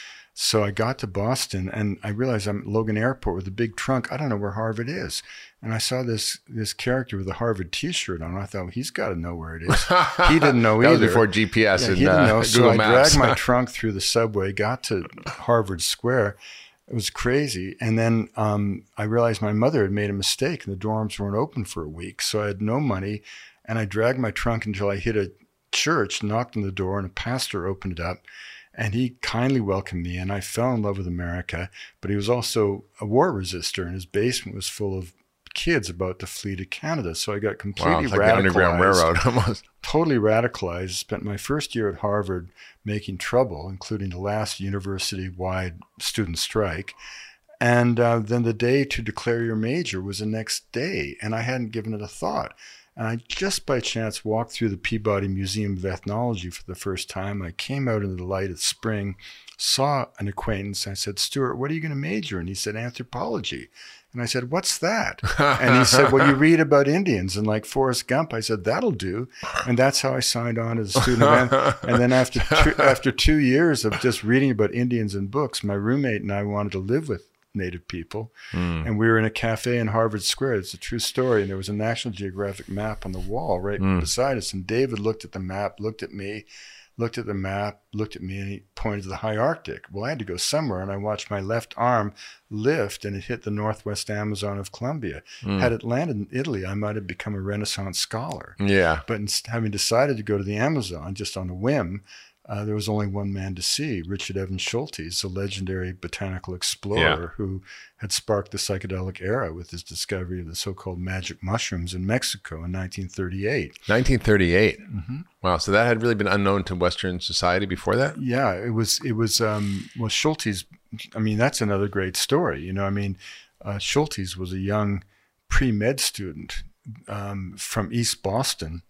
So I got to Boston, and I realized I'm at Logan Airport with a big trunk. I don't know where Harvard is. And I saw this character with a Harvard T-shirt on. I thought, well, he's got to know where it is. He didn't know either. That was before GPS and he didn't know. So Google I Maps. dragged my trunk through the subway, got to Harvard Square. It was crazy. And then I realized my mother had made a mistake, and the dorms weren't open for a week. So I had no money, and I dragged my trunk until I hit a church, knocked on the door, and a pastor opened it up, and he kindly welcomed me, and I fell in love with America. But he was also a war resistor, and his basement was full of kids about to flee to Canada. So I got completely it's like radicalized. the Underground Railroad almost. Totally radicalized. Spent my first year at Harvard making trouble, including the last university-wide student strike. And then the day to declare your major was the next day, and I hadn't given it a thought. And I just by chance walked through the Peabody Museum of Ethnology for the first time. I came out into the light of spring, saw an acquaintance. I said, Stuart, what are you going to major in? He said, anthropology. And I said, what's that? And he said, well, you read about Indians. And like Forrest Gump, I said, that'll do. And that's how I signed on as a student. And then after 2 years of just reading about Indians in books, my roommate and I wanted to live with Native people. And we were in a cafe in Harvard Square. It's a true story. And there was a National Geographic map on the wall right beside us. And David looked at the map, looked at me, looked at the map, looked at me, and he pointed to the high Arctic. Well, I had to go somewhere, and I watched my left arm lift, and it hit the Northwest Amazon of Colombia. Had it landed in Italy, I might have become a Renaissance scholar. Yeah. But having decided to go to the Amazon just on a whim, there was only one man to see, Richard Evans Schultes, a legendary botanical explorer who had sparked the psychedelic era with his discovery of the so-called magic mushrooms in Mexico in 1938. 1938. Wow. So that had really been unknown to Western society before that? Yeah, it was, Schultes, I mean, that's another great story. Schultes was a young pre-med student from East Boston.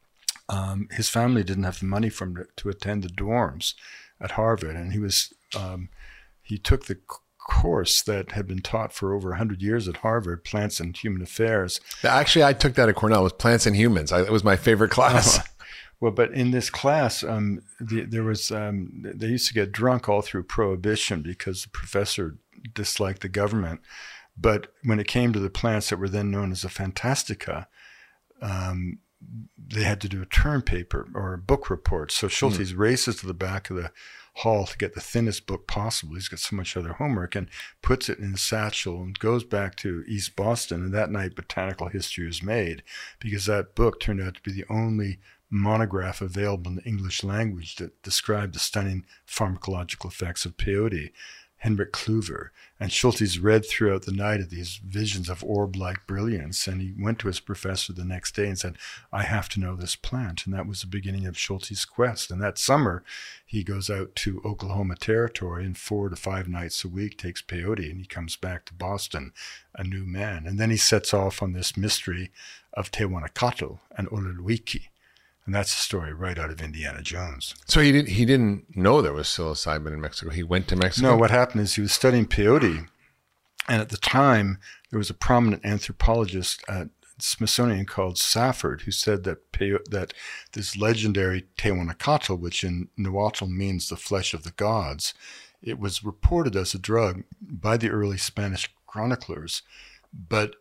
His family didn't have the money for him to attend the dorms at Harvard, and he took the course that had been taught for over 100 years at Harvard, Plants and Human Affairs. Actually, I took that at Cornell. It was Plants and Humans. It was my favorite class. Well, but in this class, they used to get drunk all through Prohibition because the professor disliked the government. But when it came to the plants that were then known as the Fantastica, they had to do a term paper or a book report. So Schultes races to the back of the hall to get the thinnest book possible. He's got so much other homework, and puts it in a satchel and goes back to East Boston. And that night, botanical history was made, because that book turned out to be the only monograph available in the English language that described the stunning pharmacological effects of peyote. Henrik Kluver. And Schultes read throughout the night of these visions of orb-like brilliance, and he went to his professor the next day and said, I have to know this plant. And that was the beginning of Schultes' quest. And that summer, he goes out to Oklahoma Territory, and 4 to 5 nights a week takes peyote, and he comes back to Boston a new man. And then he sets off on this mystery of Tehuantepec and Olulhuiqui. And that's a story right out of Indiana Jones. So he didn't know there was psilocybin in Mexico. He went to Mexico? No, what happened is he was studying peyote. And at the time, there was a prominent anthropologist at Smithsonian called Safford, who said that this legendary Tehuacatl, which in Nahuatl means the flesh of the gods, it was reported as a drug by the early Spanish chroniclers, but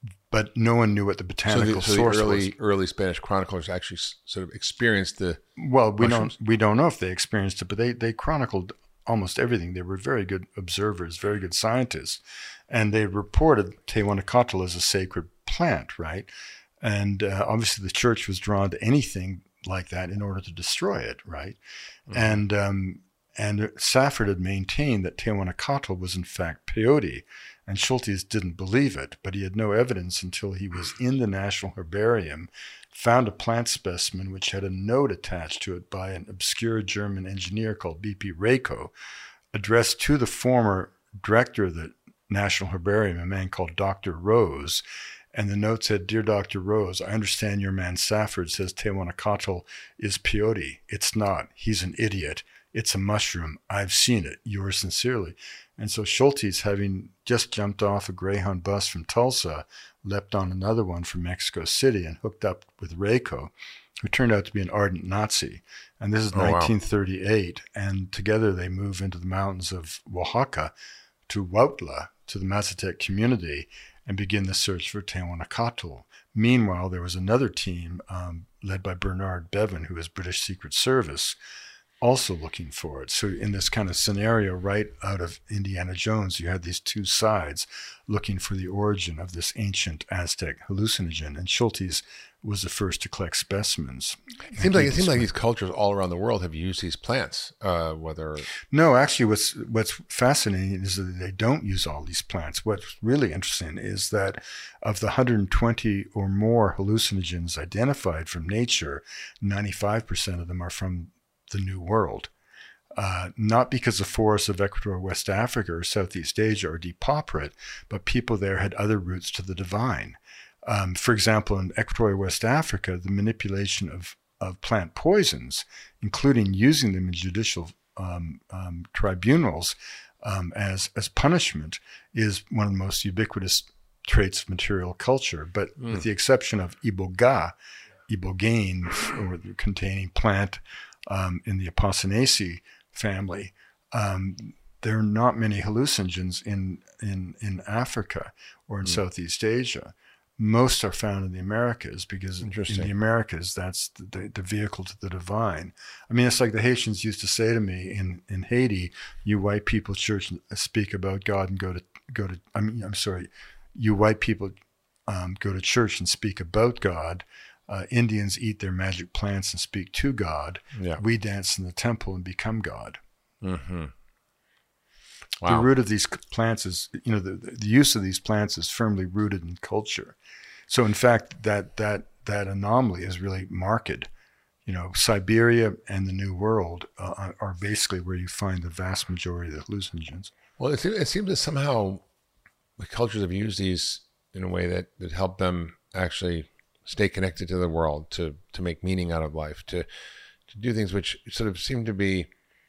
no one knew what the botanical source was. The early Spanish chroniclers actually sort of experienced the mushrooms. We don't know if they experienced it, but they chronicled almost everything. They were very good observers, very good scientists, and they reported Tehuacatl as a sacred plant, right? And obviously the church was drawn to anything like that in order to destroy it, right? Mm-hmm. And Safford had maintained that Tehuacatl was in fact peyote, and Schultes didn't believe it, but he had no evidence until he was in the National Herbarium, found a plant specimen which had a note attached to it by an obscure German engineer called B.P. Rako, addressed to the former director of the National Herbarium, a man called Dr. Rose. And the note said, "Dear Dr. Rose, I understand your man Safford says Tehuacatl is peyote. It's not. He's an idiot. It's a mushroom. I've seen it. Yours sincerely." And so Schultes, having just jumped off a Greyhound bus from Tulsa, leapt on another one from Mexico City and hooked up with Rako, who turned out to be an ardent Nazi. And this is 1938. And together they move into the mountains of Oaxaca to Huautla, to the Mazatec community, and begin the search for Tehuacatl. Meanwhile, there was another team led by Bernard Bevan, who was British Secret Service, also looking for it. So in this kind of scenario right out of Indiana Jones, you had these two sides looking for the origin of this ancient Aztec hallucinogen, and Schultes was the first to collect specimens. It seems like these cultures all around the world have used these plants, No, actually what's fascinating is that they don't use all these plants. What's really interesting is that of the 120 or more hallucinogens identified from nature, 95% of them are from the New World. Not because the forests of Ecuador, West Africa, or Southeast Asia are depauperate, but people there had other roots to the divine. For example, in Equatorial West Africa, the manipulation of plant poisons, including using them in judicial tribunals as punishment, is one of the most ubiquitous traits of material culture. But with the exception of iboga, ibogaine, or containing plant in the Apocynaceae family, there are not many hallucinogens in Africa or in Southeast Asia. Most are found in the Americas, because in the Americas, that's the vehicle to the divine. I mean, it's like the Haitians used to say to me in Haiti, "You white people church speak about God and go to you white people go to church and speak about God. Indians eat their magic plants and speak to God. Yeah. We dance in the temple and become God." Mm-hmm. Wow. The root of these plants is, the use of these plants is firmly rooted in culture. So in fact, that anomaly is really marked. Siberia and the New World are basically where you find the vast majority of the hallucinogens. Well, it seems that somehow the cultures have used these in a way that help them actually stay connected to the world, to make meaning out of life, to do things which sort of seem to be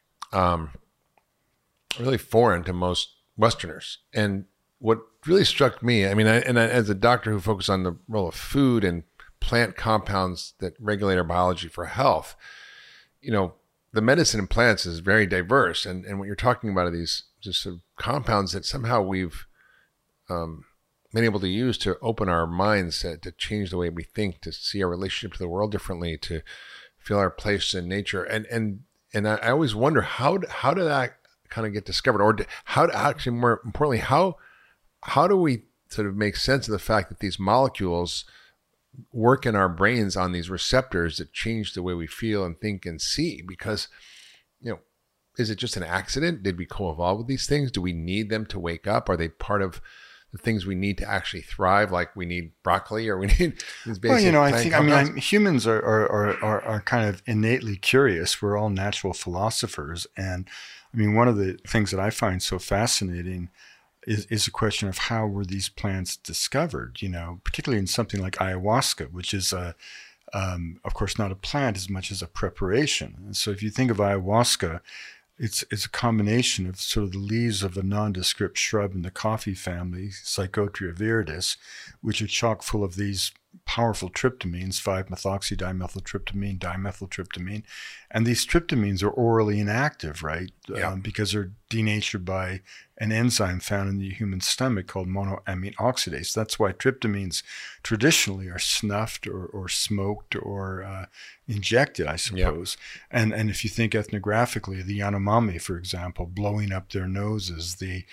really foreign to most Westerners. And what really struck me, I as a doctor who focused on the role of food and plant compounds that regulate our biology for health, the medicine in plants is very diverse. And what you're talking about are these just sort of compounds that somehow we've been able to use to open our minds, to change the way we think, to see our relationship to the world differently, to feel our place in nature. And I always wonder, how did that kind of get discovered? Or actually, more importantly, how do we sort of make sense of the fact that these molecules work in our brains on these receptors that change the way we feel and think and see? Because, is it just an accident? Did we co-evolve with these things? Do we need them to wake up? Are they part of the things we need to actually thrive, like we need broccoli, or we need these basic humans are kind of innately curious. We're all natural philosophers. And one of the things that I find so fascinating is a question of how were these plants discovered, particularly in something like ayahuasca, which is Of course, not a plant as much as a preparation. And so if you think of ayahuasca, it's a combination of sort of the leaves of a nondescript shrub in the coffee family, Psychotria viridis, which are chock full of these powerful tryptamines, 5-methoxydimethyltryptamine, dimethyltryptamine. And these tryptamines are orally inactive, right? Yeah. Because they're denatured by an enzyme found in the human stomach called monoamine oxidase. That's why tryptamines traditionally are snuffed or smoked or injected, I suppose. Yeah. And if you think ethnographically, the Yanomami, for example, blowing up their noses, the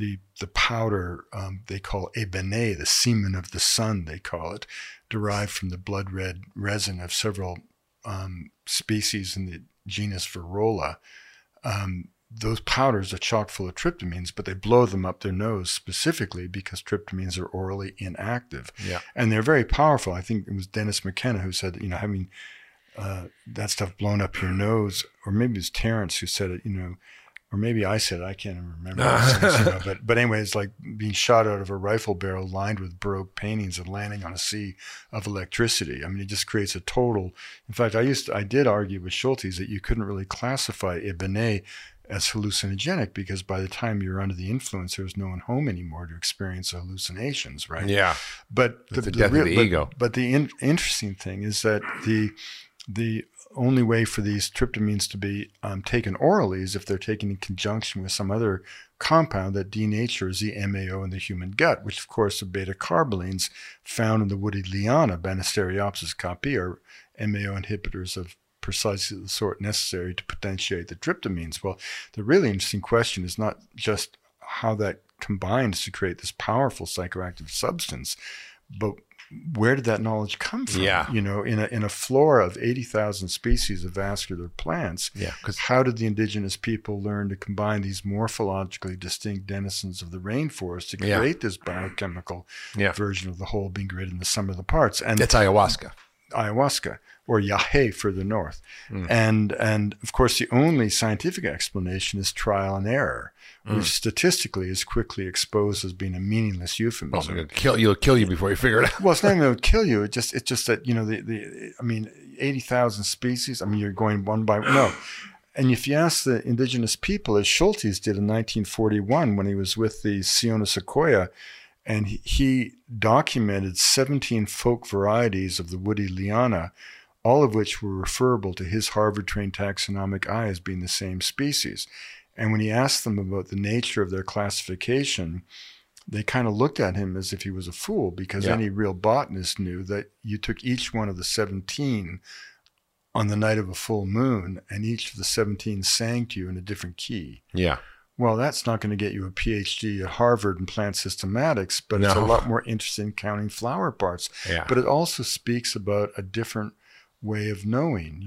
powder they call ebene, the semen of the sun, they call it, derived from the blood red resin of several species in the genus Varroa. Those powders are chock full of tryptamines, but they blow them up their nose specifically because tryptamines are orally inactive. Yeah. And they're very powerful. I think it was Dennis McKenna who said, having that stuff blown up your nose, or maybe it was Terrence who said it, or maybe I said it, I can't even remember. But anyway, it's like being shot out of a rifle barrel lined with Baroque paintings and landing on a sea of electricity. I mean, it just creates a total. In fact, I did argue with Schultes that you couldn't really classify Ebene as hallucinogenic because by the time you're under the influence, there was no one home anymore to experience hallucinations, right? Yeah. But the death of the ego. But the interesting thing is that the only way for these tryptamines to be taken orally is if they're taken in conjunction with some other compound that denatures the MAO in the human gut, which of course are beta-carbolines found in the woody liana, Banisteriopsis caapi, are MAO inhibitors of precisely the sort necessary to potentiate the tryptamines. Well, the really interesting question is not just how that combines to create this powerful psychoactive substance, but where did that knowledge come from? Yeah. In a flora of 80,000 species of vascular plants, how did the indigenous people learn to combine these morphologically distinct denizens of the rainforest to create this biochemical version of the whole being greater than the sum of the parts? And it's ayahuasca. Or Yahe further north. And of course, the only scientific explanation is trial and error, which statistically is quickly exposed as being a meaningless euphemism. Well, it'll kill you before you figure it out. Well, it's not even going to kill you. It's just that, 80,000 species, you're going one by one. No. And if you ask the indigenous people, as Schultes did in 1941 when he was with the Siona Sequoia, and he documented 17 folk varieties of the woody liana, all of which were referable to his Harvard-trained taxonomic eye as being the same species. And when he asked them about the nature of their classification, they kind of looked at him as if he was a fool, because any real botanist knew that you took each one of the 17 on the night of a full moon, and each of the 17 sang to you in a different key. Yeah. Well, that's not going to get you a PhD at Harvard in plant systematics, but it's a lot more interesting in counting flower parts. Yeah. But it also speaks about a different way of knowing,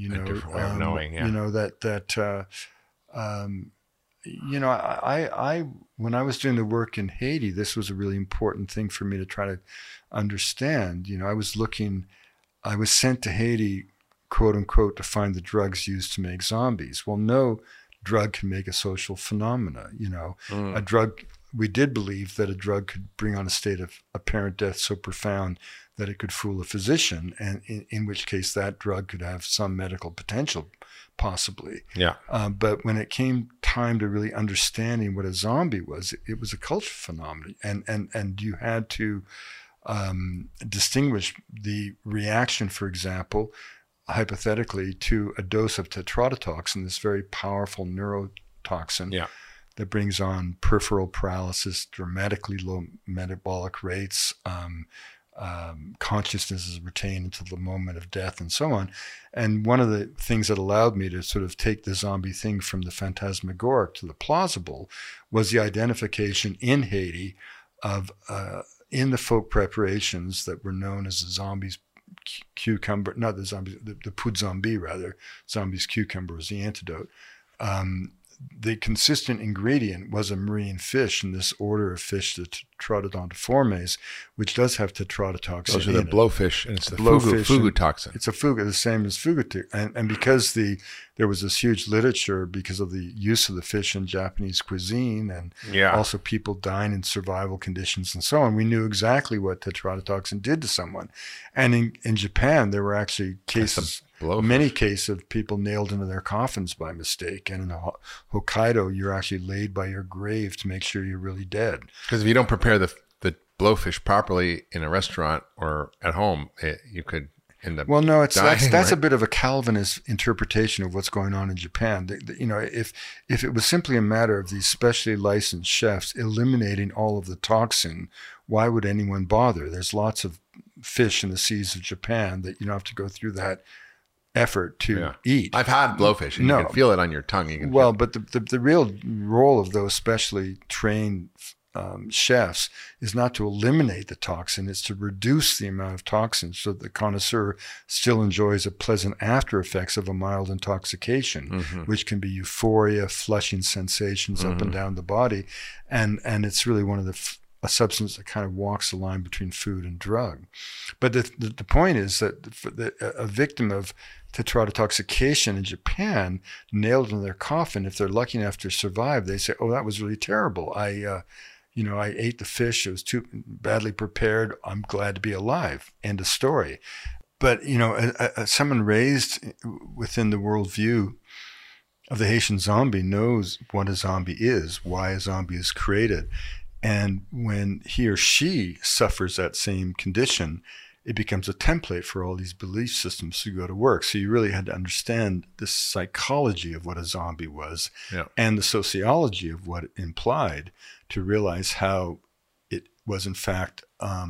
I when I was doing the work in Haiti, this was a really important thing for me to try to understand. I was sent to Haiti, quote unquote, to find the drugs used to make zombies. Well, no drug can make a social phenomena. A drug, we did believe that a drug could bring on a state of apparent death so profound that it could fool a physician, and in which case that drug could have some medical potential, possibly. Yeah. But when it came time to really understanding what a zombie was, it was a cultural phenomenon, and you had to distinguish the reaction, for example, hypothetically, to a dose of tetrodotoxin, this very powerful neurotoxin that brings on peripheral paralysis, dramatically low metabolic rates, consciousness is retained until the moment of death, and so on. And one of the things that allowed me to sort of take the zombie thing from the phantasmagoric to the plausible was the identification in Haiti of, in the folk preparations that were known as the zombies cucumber, not the zombies, the poudre zombie rather, zombies cucumber was the antidote. the consistent ingredient was a marine fish in this order of fish, the Tetrodontophorames, which does have tetrodotoxin. Those are the blowfish, and it's the fugu toxin. It's a fugu, the same as fugu. And because there was this huge literature because of the use of the fish in Japanese cuisine, and also people dying in survival conditions and so on, we knew exactly what tetrodotoxin did to someone. And in Japan, there were actually many cases of people nailed into their coffins by mistake. And in Hokkaido, you're actually laid by your grave to make sure you're really dead. Because if you don't prepare the blowfish properly in a restaurant or at home, you could end up dying, that's a bit of a Calvinist interpretation of what's going on in Japan. If it was simply a matter of these specially licensed chefs eliminating all of the toxin, why would anyone bother? There's lots of fish in the seas of Japan that you don't have to go through that effort to eat. I've had blowfish, and you can feel it on your tongue. But the real role of those specially trained chefs is not to eliminate the toxin, it's to reduce the amount of toxin so that the connoisseur still enjoys the pleasant after effects of a mild intoxication, which can be euphoria, flushing sensations up and down the body. And it's really one of a substance that kind of walks the line between food and drug. But the point is that a victim of tetrodotoxication in Japan, nailed in their coffin, if they're lucky enough to survive, they say, "Oh, that was really terrible. I ate the fish. It was too badly prepared. I'm glad to be alive." End of story. But, someone raised within the worldview of the Haitian zombie knows what a zombie is, why a zombie is created. And when he or she suffers that same condition, it becomes a template for all these belief systems to go to work. So you really had to understand the psychology of what a zombie was and the sociology of what it implied to realize how it was, in fact,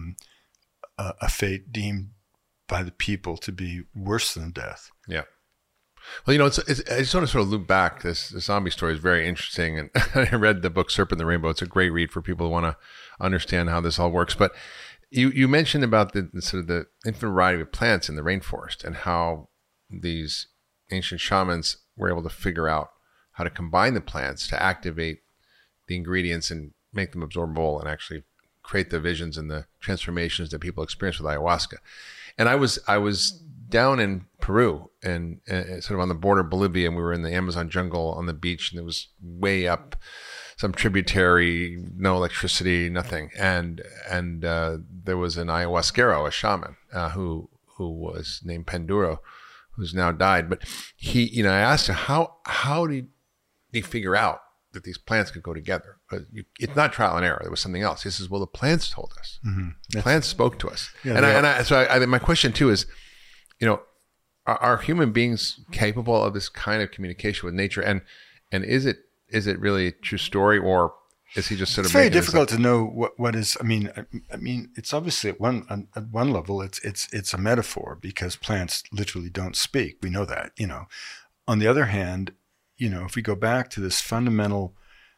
a fate deemed by the people to be worse than death. Yeah. Well, I just want to sort of loop back. This zombie story is very interesting. And I read the book Serpent and the Rainbow. It's a great read for people who want to understand how this all works. But you mentioned about the sort of the infinite variety of plants in the rainforest and how these ancient shamans were able to figure out how to combine the plants to activate the ingredients and make them absorbable and actually create the visions and the transformations that people experience with ayahuasca. And I was down in Peru and sort of on the border of Bolivia, and we were in the Amazon jungle on the beach, and it was way up some tributary, no electricity, nothing. And there was an ayahuasquero, a shaman, who was named Panduro, who's now died. But I asked him, how did he figure out that these plants could go together? It's not trial and error. There was something else. He says, well, the plants told us. The plants spoke to us. Yeah, so my question too is, are human beings capable of this kind of communication with nature? And is it really a true story, or is he just sort of? It's very difficult to know what is. I mean, it's obviously at one level, it's a metaphor because plants literally don't speak. We know that. On the other hand, if we go back to this fundamental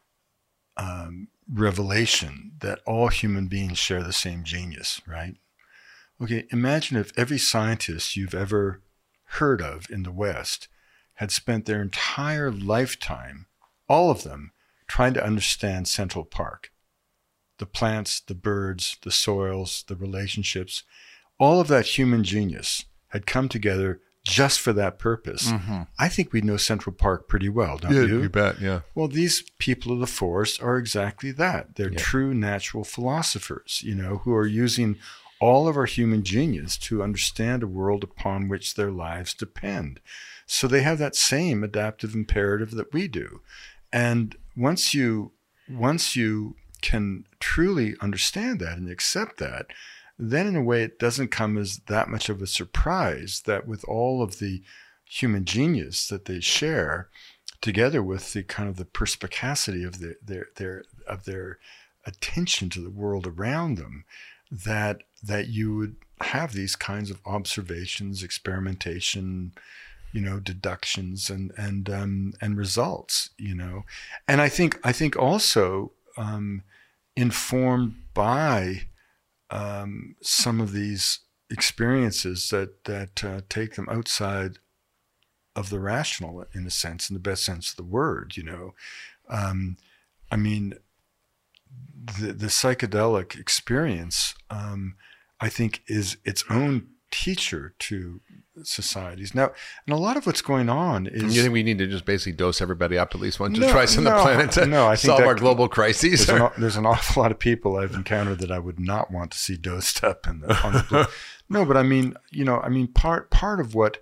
revelation that all human beings share the same genius, right? Okay, imagine if every scientist you've ever heard of in the West had spent their entire lifetime, all of them, trying to understand Central Park. The plants, the birds, the soils, the relationships, all of that human genius had come together just for that purpose. I think we know Central Park pretty well, don't you? You bet, yeah. Well, these people of the forest are exactly that. They're true natural philosophers, who are using all of our human genius to understand a world upon which their lives depend. So they have that same adaptive imperative that we do. And once you can truly understand that and accept that, then in a way it doesn't come as that much of a surprise that with all of the human genius that they share, together with the kind of the perspicacity of their attention to the world around them, that you would have these kinds of observations, experimentation, deductions and results, and I think also informed by some of these experiences that take them outside of the rational, in a sense, in the best sense of the word. I mean, the psychedelic experience, I think, is its own teacher to societies now, and a lot of what's going on is. You think we need to just basically dose everybody up at least once or twice on the planet to I think solve our global crises? There's an awful lot of people I've encountered that I would not want to see dosed up on the No, but I mean, part of what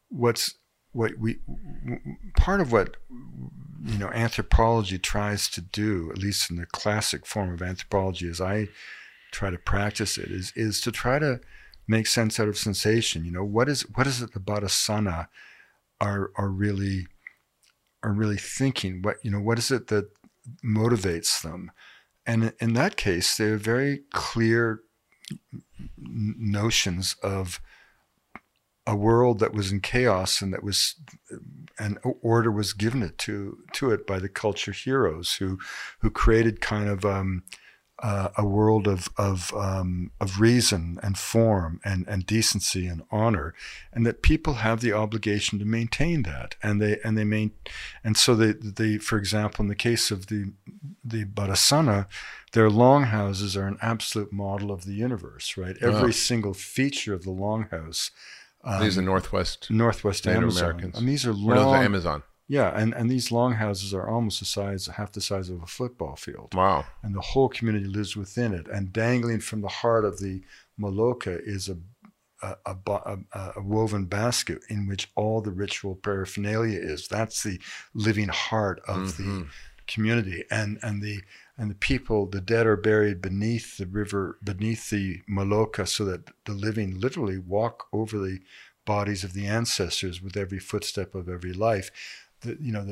anthropology tries to do, at least in the classic form of anthropology, as I try to practice it, is to try to make sense out of sensation. What is it the Bodhisattva are really thinking? What is it that motivates them? And in that case, there are very clear notions of a world that was in chaos and and order was given to it by the culture heroes who created kind of a world of reason and form and decency and honor, and that people have the obligation to maintain that, and so they for example, in the case of the Bodhisattva, their longhouses are an absolute model of the universe, right? Every single feature of the longhouse. These are Northwest Amazon. Americans. And these are long. long. The Amazon. Yeah, and these longhouses are almost half the size of a football field. Wow. And the whole community lives within it. And dangling from the heart of the Maloka is a woven basket in which all the ritual paraphernalia is. That's the living heart of the community. And the people, the dead are buried beneath the river, beneath the Maloka, so that the living literally walk over the bodies of the ancestors with every footstep of every life. The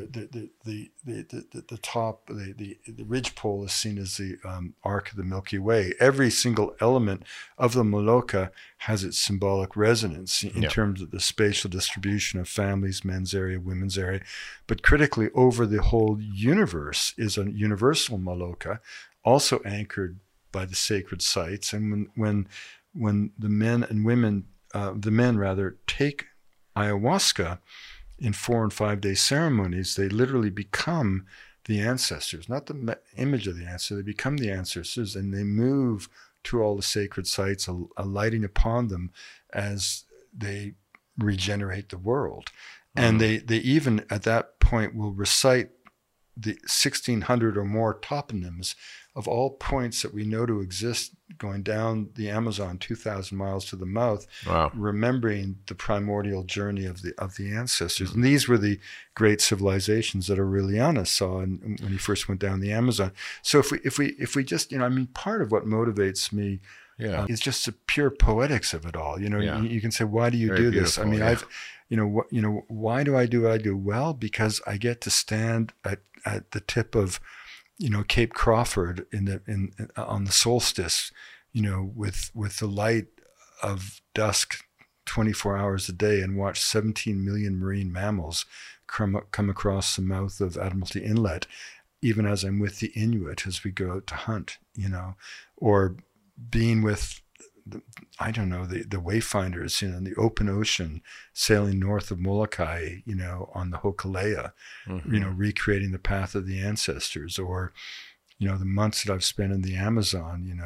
top, the ridgepole is seen as the arc of the Milky Way. Every single element of the Maloka has its symbolic resonance in terms of the spatial distribution of families, men's area, women's area. But critically, over the whole universe is a universal Maloka, also anchored by the sacred sites. And when the men and women, the men rather, take ayahuasca in 4 and 5 day ceremonies, they literally become the ancestors, not the image of the ancestor. They become the ancestors, and they move to all the sacred sites, alighting upon them as they regenerate the world. And they even at that point will recite the 1,600 or more toponyms of all points that we know to exist going down the Amazon 2,000 miles to the mouth, remembering the primordial journey of the ancestors. And these were the great civilizations that Aurelianus saw when he first went down the Amazon. So if we just, part of what motivates me is just the pure poetics of it all. You can say, why do you do this? I mean, why do I do what I do? Well, because I get to stand at the tip of Cape Crawford on the solstice, with the light of dusk 24 hours a day, and watch 17 million marine mammals come across the mouth of Admiralty Inlet, even as I'm with the Inuit as we go out to hunt, or being with the wayfinders, in the open ocean, sailing north of Molokai, on the Hokulea, recreating the path of the ancestors, or, the months that I've spent in the Amazon,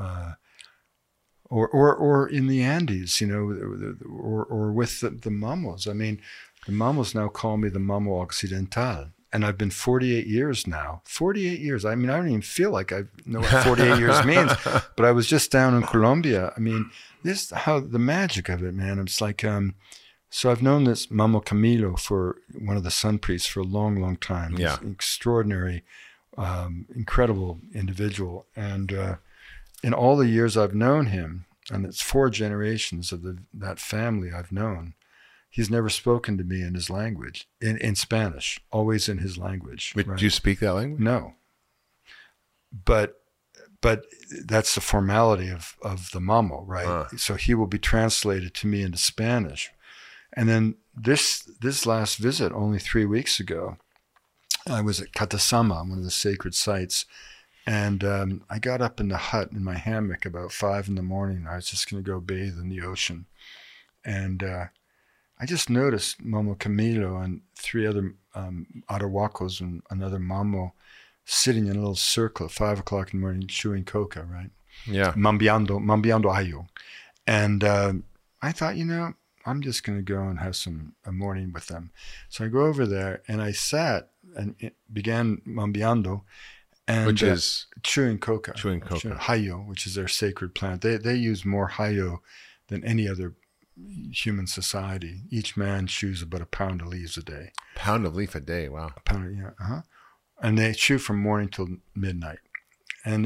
or in the Andes, or with the Mamos. I mean, the Mamos now call me the Mamo Occidental. And I've been 48 years now. 48 years. I mean, I don't even feel like I know what 48 years means. But I was just down in Colombia. I mean, this how the magic of it, man. It's like, so I've known this Mamo Camilo, for one of the sun priests, for a long, long time. Yeah. He's an extraordinary, incredible individual. And in all the years I've known him, and it's 4 generations of that family I've known, he's never spoken to me in his language, in Spanish, always in his language. But do you speak that language? No. But that's the formality of the Mamo, right? So he will be translated to me into Spanish. And then this last visit, only 3 weeks ago, I was at Katasama, one of the sacred sites. And I got up in the hut in my hammock about 5 a.m. I was just going to go bathe in the ocean. And I I just noticed Momo Camilo and 3 other Arawakos and another Mamo sitting in a little circle at 5 o'clock in the morning chewing coca, right? Yeah. Mambiando ayo. And I thought, I'm just going to go and have a morning with them. So I go over there and I sat and began mambiando, and which is chewing coca. Hayo, which is their sacred plant. They use more hayo than any other human society. Each man chews about a pound of leaves a day. Pound of leaf a day, wow. A pound, yeah, And they chew from morning till midnight, and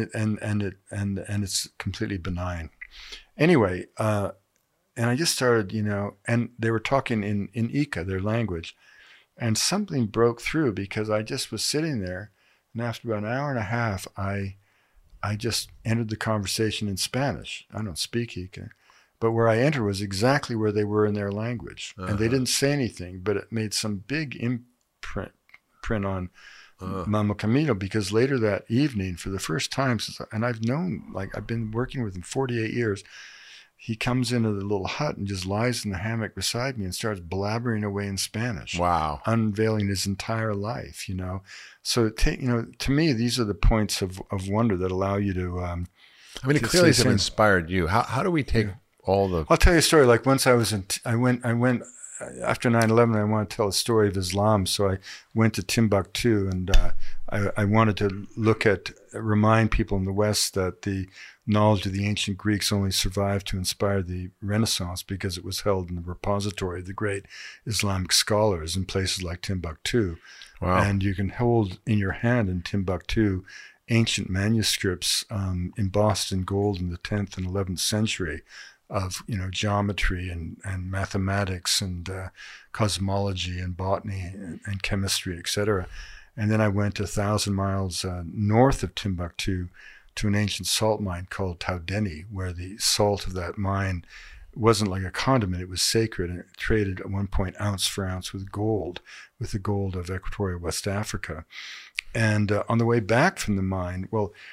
it's completely benign. Anyway, and I just started, and they were talking in Ika, their language, and something broke through because I just was sitting there, and after about an hour and a half, I just entered the conversation in Spanish. I don't speak Ika, but where I entered was exactly where they were in their language, and they didn't say anything, but it made some big imprint on Momo Camilo, because later that evening, for the first time and I've been working with him 48 years, he comes into the little hut and just lies in the hammock beside me and starts blabbering away in Spanish. Wow. Unveiling his entire life, So, to me, these are the points of wonder that allow you to... it clearly has inspired you. How do we take all the... I'll tell you a story. Like once I went after 9/11, I wanted to tell a story of Islam, so I went to Timbuktu, and I wanted to remind people in the West that the knowledge of the ancient Greeks only survived to inspire the Renaissance because it was held in the repository of the great Islamic scholars in places like Timbuktu. Wow. And you can hold in your hand in Timbuktu ancient manuscripts embossed in gold in the 10th and 11th century of geometry and mathematics and cosmology and botany and chemistry, etc. And then I went 1,000 miles north of Timbuktu to an ancient salt mine called Taudeni, where the salt of that mine wasn't like a condiment, it was sacred, and it traded at one point ounce for ounce with the gold of Equatorial West Africa. And on the way back from the mine,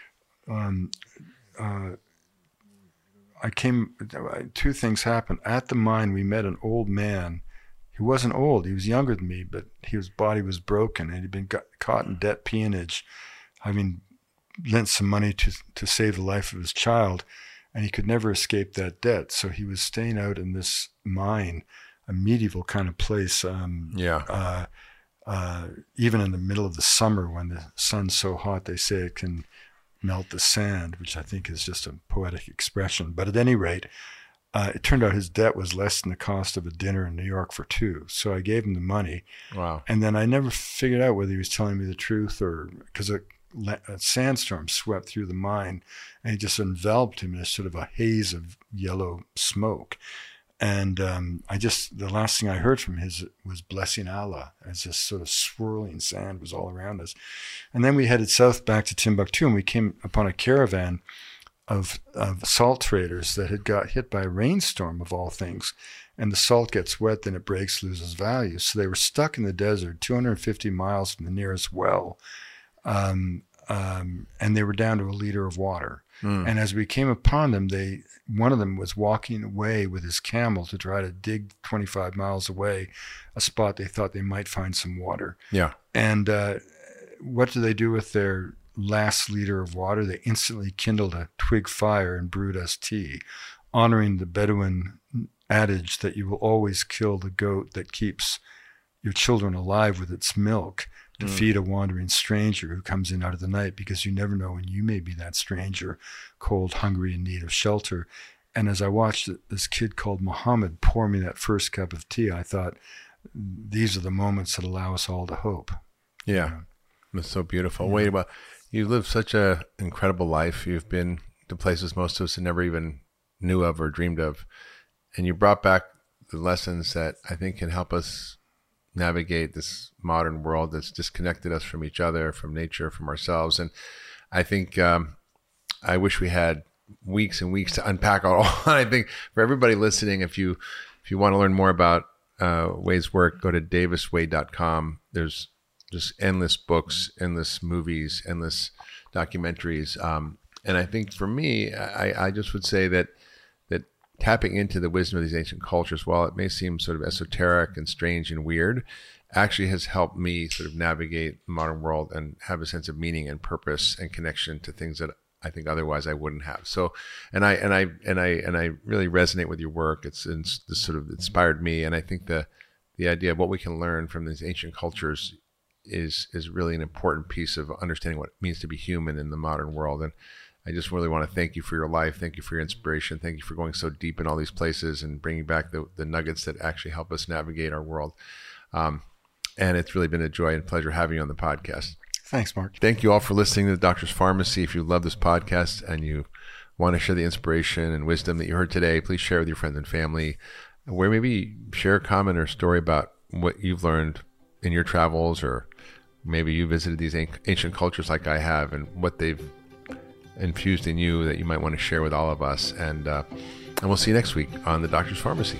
two things happened. At the mine, we met an old man. He wasn't old, he was younger than me, but his body was broken, and he'd been caught in debt peonage, having lent some money to save the life of his child, and he could never escape that debt. So he was staying out in this mine, a medieval kind of place, even in the middle of the summer when the sun's so hot they say it can melt the sand, which I think is just a poetic expression. But at any rate, it turned out his debt was less than the cost of a dinner in New York for 2. So I gave him the money. Wow. And then I never figured out whether he was telling me the truth, or because a sandstorm swept through the mine and it just enveloped him in a sort of a haze of yellow smoke. And the last thing I heard from him was blessing Allah, as this sort of swirling sand was all around us. And then we headed south back to Timbuktu, and we came upon a caravan of salt traders that had got hit by a rainstorm of all things. And the salt gets wet, then it breaks, loses value. So they were stuck in the desert, 250 miles from the nearest well. And they were down to a liter of water. And as we came upon them, one of them was walking away with his camel to try to dig 25 miles away a spot they thought they might find some water. Yeah. And what do they do with their last liter of water? They instantly kindled a twig fire and brewed us tea, honoring the Bedouin adage that you will always kill the goat that keeps your children alive with its milk to feed a wandering stranger who comes in out of the night, because you never know when you may be that stranger, cold, hungry, in need of shelter. And as I watched this kid called Muhammad pour me that first cup of tea, I thought, these are the moments that allow us all to hope. Yeah. That's so beautiful. Wait, well, you've lived such an incredible life. You've been to places most of us had never even knew of or dreamed of. And you brought back the lessons that I think can help us navigate this modern world that's disconnected us from each other, from nature, from ourselves. And I think I wish we had weeks and weeks to unpack all. I think for everybody listening, if you want to learn more about Way's work, go to davisway.com. There's just endless books, endless movies, endless documentaries. And I think for me, I just would say that tapping into the wisdom of these ancient cultures, while it may seem sort of esoteric and strange and weird, actually has helped me sort of navigate the modern world and have a sense of meaning and purpose and connection to things that I think otherwise I wouldn't have. So, and I really resonate with your work. It's sort of inspired me, and I think the idea of what we can learn from these ancient cultures is really an important piece of understanding what it means to be human in the modern world. And I just really want to thank you for your life. Thank you for your inspiration. Thank you for going so deep in all these places and bringing back the nuggets that actually help us navigate our world. And it's really been a joy and pleasure having you on the podcast. Thanks, Mark. Thank you all for listening to The Doctor's Pharmacy. If you love this podcast and you want to share the inspiration and wisdom that you heard today, please share with your friends and family, where maybe share a comment or story about what you've learned in your travels, or maybe you visited these ancient cultures like I have and what they've infused in you that you might want to share with all of us. And we'll see you next week on The Doctor's Pharmacy.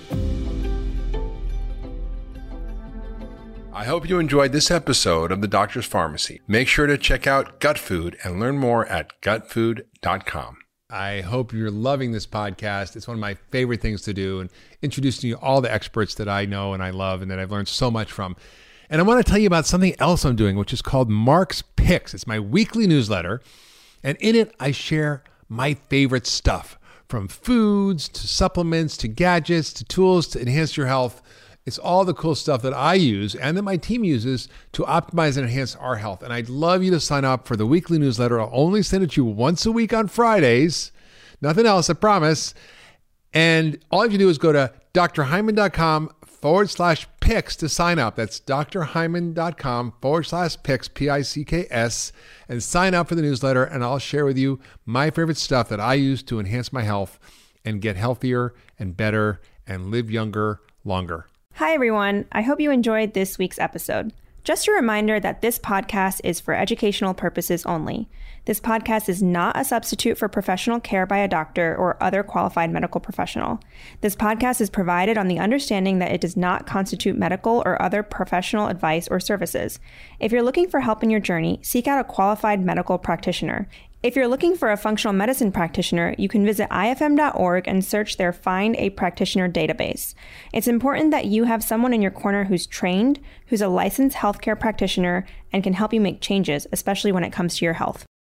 I hope you enjoyed this episode of The Doctor's Pharmacy. Make sure to check out Gut Food and learn more at gutfood.com. I hope you're loving this podcast. It's one of my favorite things to do, and introducing you all the experts that I know and I love and that I've learned so much from. And I want to tell you about something else I'm doing, which is called Mark's Picks. It's my weekly newsletter, and in it I share my favorite stuff, from foods to supplements to gadgets to tools to enhance your health. It's all the cool stuff that I use and that my team uses to optimize and enhance our health. And I'd love you to sign up for the weekly newsletter. I'll only send it to you once a week on Fridays. Nothing else, I promise. And all you have to do is go to drhyman.com/picks to sign up. That's drhyman.com/picks, P-I-C-K-S, and sign up for the newsletter. And I'll share with you my favorite stuff that I use to enhance my health and get healthier and better and live younger, longer. Hi, everyone. I hope you enjoyed this week's episode. Just a reminder that this podcast is for educational purposes only. This podcast is not a substitute for professional care by a doctor or other qualified medical professional. This podcast is provided on the understanding that it does not constitute medical or other professional advice or services. If you're looking for help in your journey, seek out a qualified medical practitioner. If you're looking for a functional medicine practitioner, you can visit ifm.org and search their Find a Practitioner database. It's important that you have someone in your corner who's trained, who's a licensed healthcare practitioner, and can help you make changes, especially when it comes to your health.